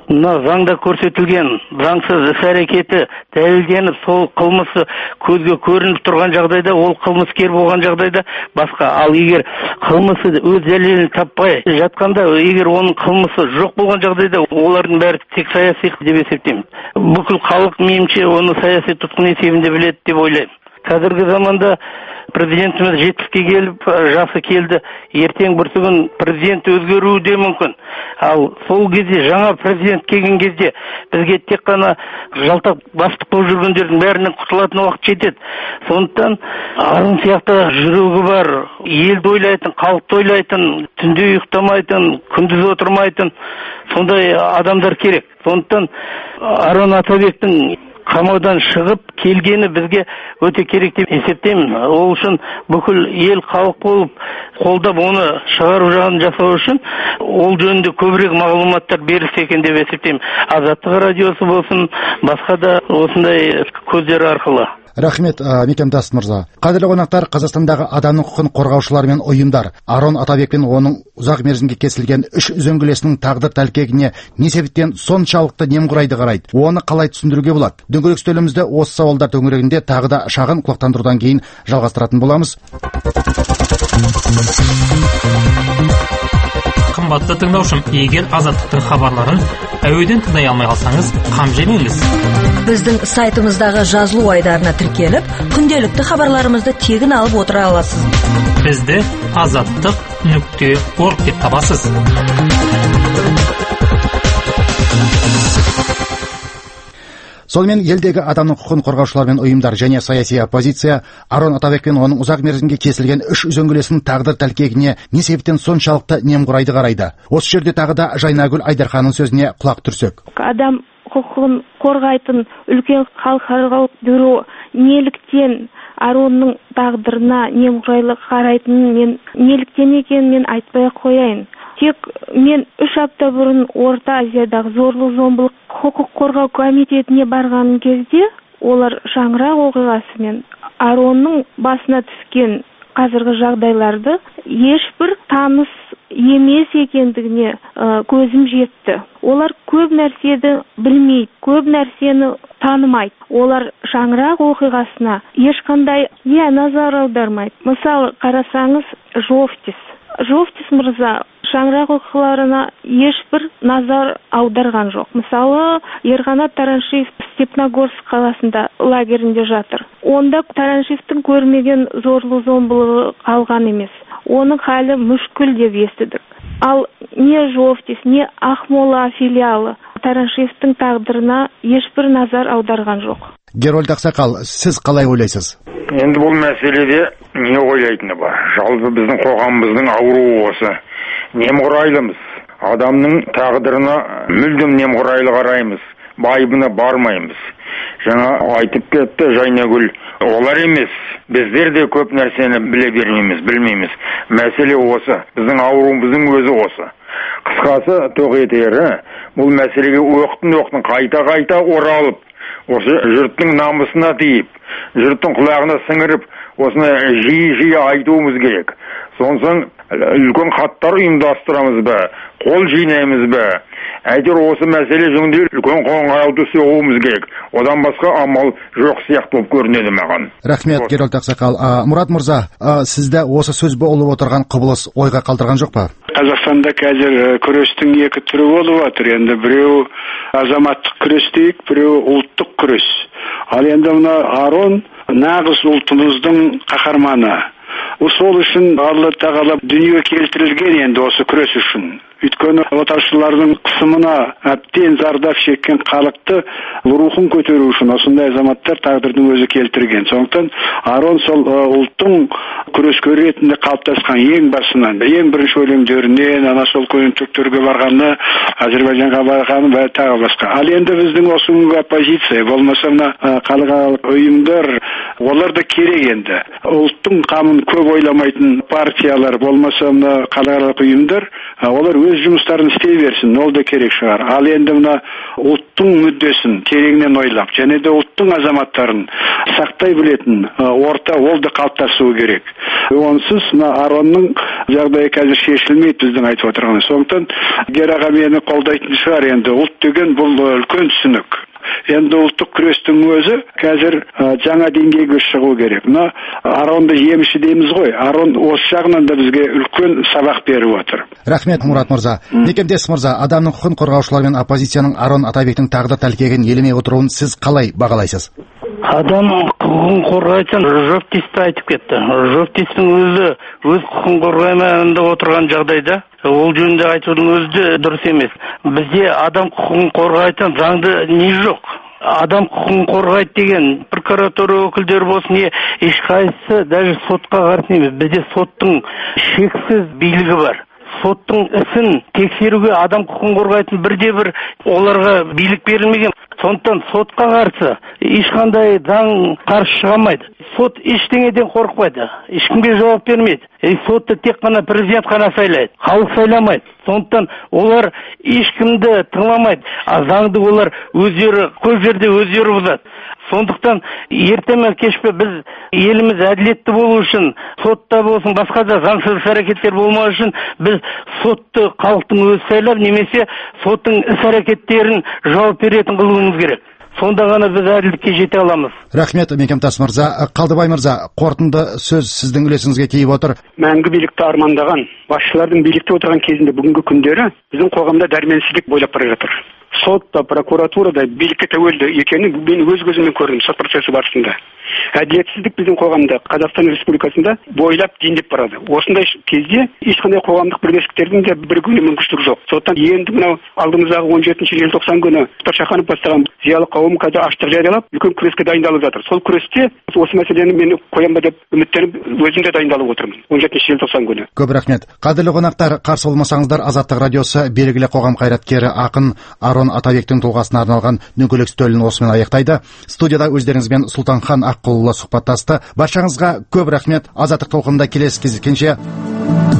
мына заңда көрсетілген заңсыз іс-әрекеті дәлелденіп, сол қылмысы көзге көрініп тұрған жағдайда, ол қылмыскер болған жағдайда басқа. Ал егер қылмысы өз дәлелін таппай жатқанда, егер оның қылмысы жоқ болған жағдайда, олардың бәрі тек саяси деп есептеймін. Бүкіл халық меніңше оны саяси тұтқын есебінде біледі деп ойлаймын. Қазіргі заманда президентіміз 70-ке келіп, жасы келді. Ертең бір күн президент өзгеруі де мүмкін. Ал сол кезде, жаңа президент келген кезде, бізге тек қана жалтақ бастық болып жүргендердің бәрінен құтылатын уақыт жетеді. Сондықтан Арон сияқты жүрегі бар, елді ойлайтын, халықты ойлайтын, түнде ұйықтамайтын, күндіз отырмайтын сондай адамдар керек. Сондықтан Арон Атабектің қамаудан шығып келгені бізге өте керек деп есептеймін. Ол үшін бүкіл ел халық болып қолдап оны шығару жағын жасау үшін ол жөнінде көбірек мағлұматтар берілсе екен деп есептеймін. Азаттық радиосы болсын, басқа да осындай көздер арқылы. Рахмет, Мекемтас мырза. Қадірлі қонақтар, Қазақстандағы адамның құқығын қорғаушылар мен ұйымдар Арон Атабек пен оның ұзақ мерзімге кесілген 3 үзеңгілесінің тағдыр тәлкегіне не себептен соншалықты немқұрайды қарайды? Оны қалай түсіндіруге болады? Дөңгелек үстелімізді осы сауалдар төңірегінде тағы да шағын құлақтандырудан кейін жалғастыратын боламыз. Қымбатты тыңдаушым, егер Азаттықтың хабарларын әуеден тыңдай алмай қалсаңыз, қам жемеңіз. Біздің сайтымыздағы жазылу айдарына тіркеліп, күнделікті хабарларымызды тегін алып отыра аласыз. Бізді azаттық.org деп табасыз. Сонымен елдегі адамның құқығын қорғаушылар мен ұйымдар және саяси оппозиция Арон Атабек пен оның ұзақ мерзімге кесілген 3 үзеңгілесінің тағдыр тәлкегіне не себептен соншалықты немқұрайды қарайды? Осы жерде тағы да Жайнагүл Айдарханның сөзіне құлақ түрсек. Адам құқығын қорғайтын үлкен халықаралық бюро неліктен Аронның тағдырына немқұрайлы қарайтынын мен неліктен екенін мен айтпай қояйын. Тек мен 3 апта бұрын Орта Азиядағы зорлық-зомбылық құқық қорғау комитетіне барған кезде олар шаңырақ оқиғасы мен Аронның басына түскен қазіргі жағдайларды ешбір таныс емес екендігіне көзім жетті. Олар көп нәрсені білмейді, көп нәрсені танымайды. Олар шаңырақ оқиғасына ешқандай назар аудармайды. Мысалы, қарасаңыз, Жовтис мырза шаңырақ оқиғаларына ешбір назар аударған жоқ. Мысалы, Ерқанат Тараншиев Степногорск қаласында лагерінде жатыр. Онда Тараншиевтің көрмеген зорлық-зомбылығы қалған емес. Оның халі мүшкіл деп естідік. Ал не Жовтис, не Ақмола филиалы Тараншиевтің тағдырына ешбір назар аударған жоқ. Герольд Ақсақал, сіз қалай ойлайсыз? Енді бұл мәселеде не ойлайтыны бар? Жалпы біздің қоғамымыздың ауруы осы. Немқұрайлымыз. Адамның тағдырына мүлдем немқұрайлы қараймыз. Байыбына бармаймыз. Жаңа айтып кетті Жайнагүл. Олар емес. Біздер де көп нәрсені біле бермейміз, білмейміз. Мәселе осы. Біздің ауруымыздың өзі осы. Қысқасы тоқ етері, бұл мәселеге оқтын қайта оралып, осы жұрттың намысына тиіп, жұрттың құлағына сіңіріп, осыны жиі айтуымыз керек. Сонсың үлкен хаттар ұйымдастырамыз ба, қол жинаймыз ба, әйтеуір осы мәселе жөнінде үлкен қоңырауды соғуымыз керек. Одан басқа амал жоқ сияқты болып көрінеді маған. Рахмет, Герольд Ақсақал. Мұрат мырза, сізді осы сөз болып отырған құбылыс ойға қалдырған жоқ па? Қазақстанда қазір күрестің екі түрі болып отыр. Енді біреу азаматтық күрес дейік, біреу ұлттық күрес. Ал енді мына Арон нағыз ұлтымыздың қаһарманы. Сол үшін Алла тағала дүние келтірілген енді осы күрес үшін. Өйткені отаршылардың қысымына әбден зардап шеккен халықты рухын көтеру үшін осындай азаматтар тағдырдың өзі келтірген. Сондықтан Арон сол ұлттың күрескер ретінде қалыптасқан ең басынан, ең бірінші өлеңдерінен, ана сол көйінтіктерге барғаны, Әзербайжанға барғаны và тағы басқа. Ал енді біздің осы оппозиция, болмаса мына халықаралық ұйымдар, олар да керек енді. Ұлттың қамын көп ойламайтын партиялар болмаса мына халықаралық ұйымдар олар өз жұмыстарын істей берсін, ол да керек шығар. Ал енді мына ұлттың мүддесін тереңнен ойлап, және де ұлттың азаматтарын сақтай білетін орта ол да қалыптасуы керек. Онсыз мына Аронның жағдайы қазір шешілмейді біздің айтып отырғанымыз. Сондықтан Гераға мені қолдайтын шығар. Енді ұлт деген бұл үлкен түсінік. Енді ұлттық күрестің өзі қазір жаңа деңгейге шығу керек. Мына Аронды емші дейміз ғой. Арон осы жағынан да бізге үлкен сабақ беріп отыр. Рахмет, Мұрат мырза. Некемдес мырза, адамның құқын қорғаушылар мен оппозицияның Арон Атабектің тағдыр тәлкегін елемей отыруын сіз қалай бағалайсыз? Адам құқығын қорғайтын журналистті айтып кетті. Журналистің өзі өз құқығын қорғаймайында отырған жағдайда ол жөнінде айтудың өзі де дұрыс емес. Бізде адам құқығын қорғайтын заңды не жоқ. Адам құқығын қорғайды деген прокуратура өкілдері болсын, ешқайсысы даже сотқа қарсы емес. Бізде соттың шексіз билігі бар. Соттың ісін тексеруге адам құқығын қорғайтын бірде-бір оларға билік берілмеген. Сондықтан сотқа қарсы ешқандай заң қарсы шығамайды. Сот ештеңеден қорықпайды, ешкімге жауап бермейді. Сотты тек қана президент қана сайлайды, халық сайламайды. Сондықтан олар ешкімді тыңламайды. Заңды олар өздері көп жерде өздері бұзады. Сондықтан ерте ме кеш пе біз еліміз әділетті болу үшін, сотта болсын, басқа да заңсыз әрекеттер болмау үшін біз сотты халықтың өзі сайлап, немесе соттың іс әрекеттерін жауап беретін қылуымыз керек. Сонда ғана біз әділдікке жете аламыз. Рахмет, Мекемтас мырза. Қалдыбай мырза, қорытынды сөз сіздің үлесіңізге тиіп отыр. Мәңгі билікті армандаған, басшылардың билікте отырған кезінде бүгінгі күндері біздің қоғамда дәрменсіздік бойлап бара жатыр. Сот та, прокуратура да билікке тәуелді екенін мен өз көзіммен көрдім сот процесі барысында. Әділетсіздік біздің қоғамда, Қазақстан Республикасында бойлап дендеп барады. Осындай кезде ешқандай қоғамдық бірлестіктердің де бірігуіне мүмкіншілік жоқ. Сондықтан енді мынау алдымыздағы 17 желтоқсан күні Мұхтар Шаханов бастаған зиялы қауым қазір аштық жариялап, үлкен күреске дайындалып жатыр. Сол күресте осы мәселені мен қоямын ба деп үміттеніп, өзім де дайындалып отырмын 17 желтоқсан күні. Көп рахмет. Қадірлі қонақтар, қарсы болмасаңыздар, Азаттық радиосы белгілі қоғам қайраткері ақын Арон Атабектің тұлғасына арналған дөңгелек үстелін осымен аяқтайды. Студияда өздеріңізбен Сұлтанхан Аққұлұлы сұхбаттасты. Баршаңызға көп рахмет. Азаттық толқынында келесі кездескенше